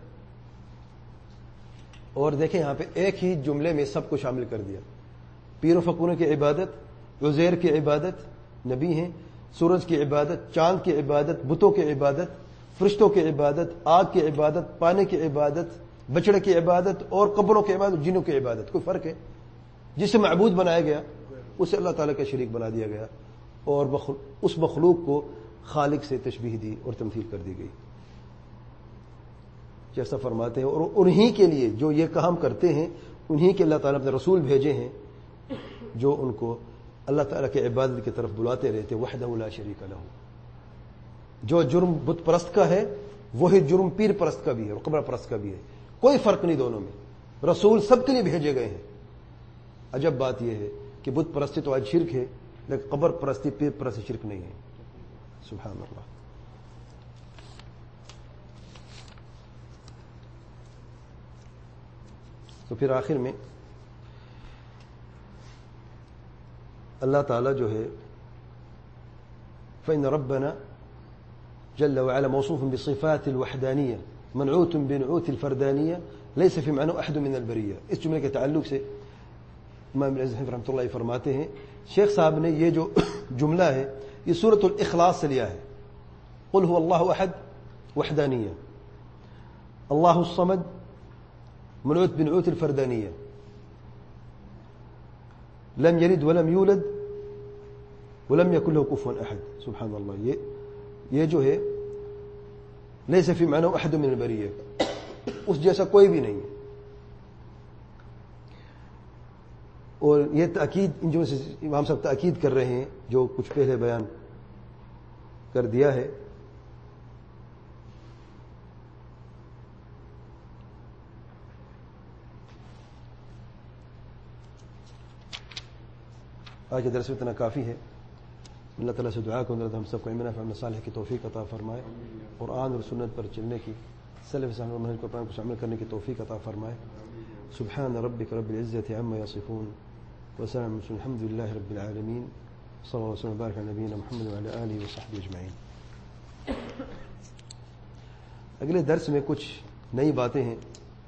اور دیکھیں یہاں پہ ایک ہی جملے میں سب کو شامل کر دیا. پیر و فقیروں کی عبادت عزیر کی عبادت نبی ہیں سورج کی عبادت چاند کی عبادت بتوں کی عبادت فرشتوں کی عبادت آگ کی عبادت پانی کی عبادت بچڑے کی عبادت اور قبروں کی عبادت جنوں کی عبادت. کوئی فرق ہے؟ جسے معبود بنایا گیا اسے اللہ تعالیٰ کا شریک بنا دیا گیا اور اس مخلوق کو خالق سے تشبیہ دی اور تمثیل کر دی گئی. جیسا فرماتے ہیں اور انہی کے لیے جو یہ کام کرتے ہیں انہی کے اللہ تعالیٰ اپنے رسول بھیجے ہیں جو ان کو اللہ تعالیٰ کے عبادت کی طرف بلاتے رہتے وحدہ لا شریک لہ. جو جرم بت پرست کا ہے وہی جرم پیر پرست کا بھی ہے اور قبر پرست کا بھی ہے. کوئی فرق نہیں دونوں میں. رسول سب کے لیے بھیجے گئے ہیں. عجب بات یہ ہے کہ بت پرستی تو آج شرک ہے لیکن قبر پرستی پیر پرستی شرک نہیں ہے. سبحان اللہ. تو پھر آخر میں اللہ تعالیٰ جو ہے فإن ربنا جل وعلا موصوف بالصفات الوحدانية منعوت بنعوت الفردانية ليس في معنى أحد من البرية. اس جملے کے تعلق سے امام العزیز رحمۃ اللہ فرماتے ہیں شیخ صاحب نے یہ جو جملہ ہے یہ سورۃ الاخلاص سے لیا ہے. قل هو الله احد وحدانية الله الصمد منعوت بنعوت الفردانية لم يلد ولم يولد ولم يكن له كفوا احد. سبحان اللہ. یہ یہ جو ہے لیس فی معنی احد من البریہ، اس جیسا کوئی بھی نہیں ہے. اور یہ تاکید ان جو امام صاحب تاکید کر رہے ہیں جو کچھ پہلے بیان کر دیا ہے. آج کے درس میں اتنا کافی ہے. اللہ تعالیٰ سے دعا کروں ہم سب کو علم نافع عمل صالح کی توفیق عطا فرمائے، قرآن اور سنت پر چلنے کی، سلف صالح منہج پر کچھ عمل کرنے کی توفیق عطا فرمائے. سبحان ربک رب العزة عما یصفون وسلام الحمد للہ رب العالمین. صلی اللہ علیہ وسلم وبارک علی نبینا محمد وعلی آلہ وصحبہ اجمعین. اگلے درس میں کچھ نئی باتیں ہیں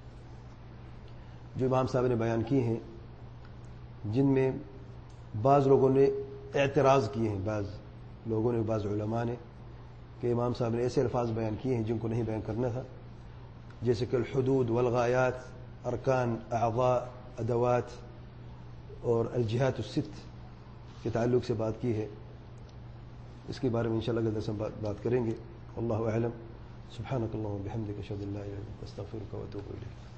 جو امام صاحب نے بیان کی ہیں، جن میں بعض لوگوں نے اعتراض کیے ہیں، بعض لوگوں نے، بعض علماء نے، کہ امام صاحب نے ایسے الفاظ بیان کیے ہیں جن کو نہیں بیان کرنا تھا، جیسے کہ الحدود والغایات، ارکان، اعضاء، ادوات اور الجہات الست کے تعلق سے بات کی ہے. اس کے بارے میں انشاءاللہ اگلے درس میں بات کریں گے. واللہ اعلم. سبحانک اللہم وبحمدک اشہد ان لا الہ الا انت استغفرک واتوب الیک.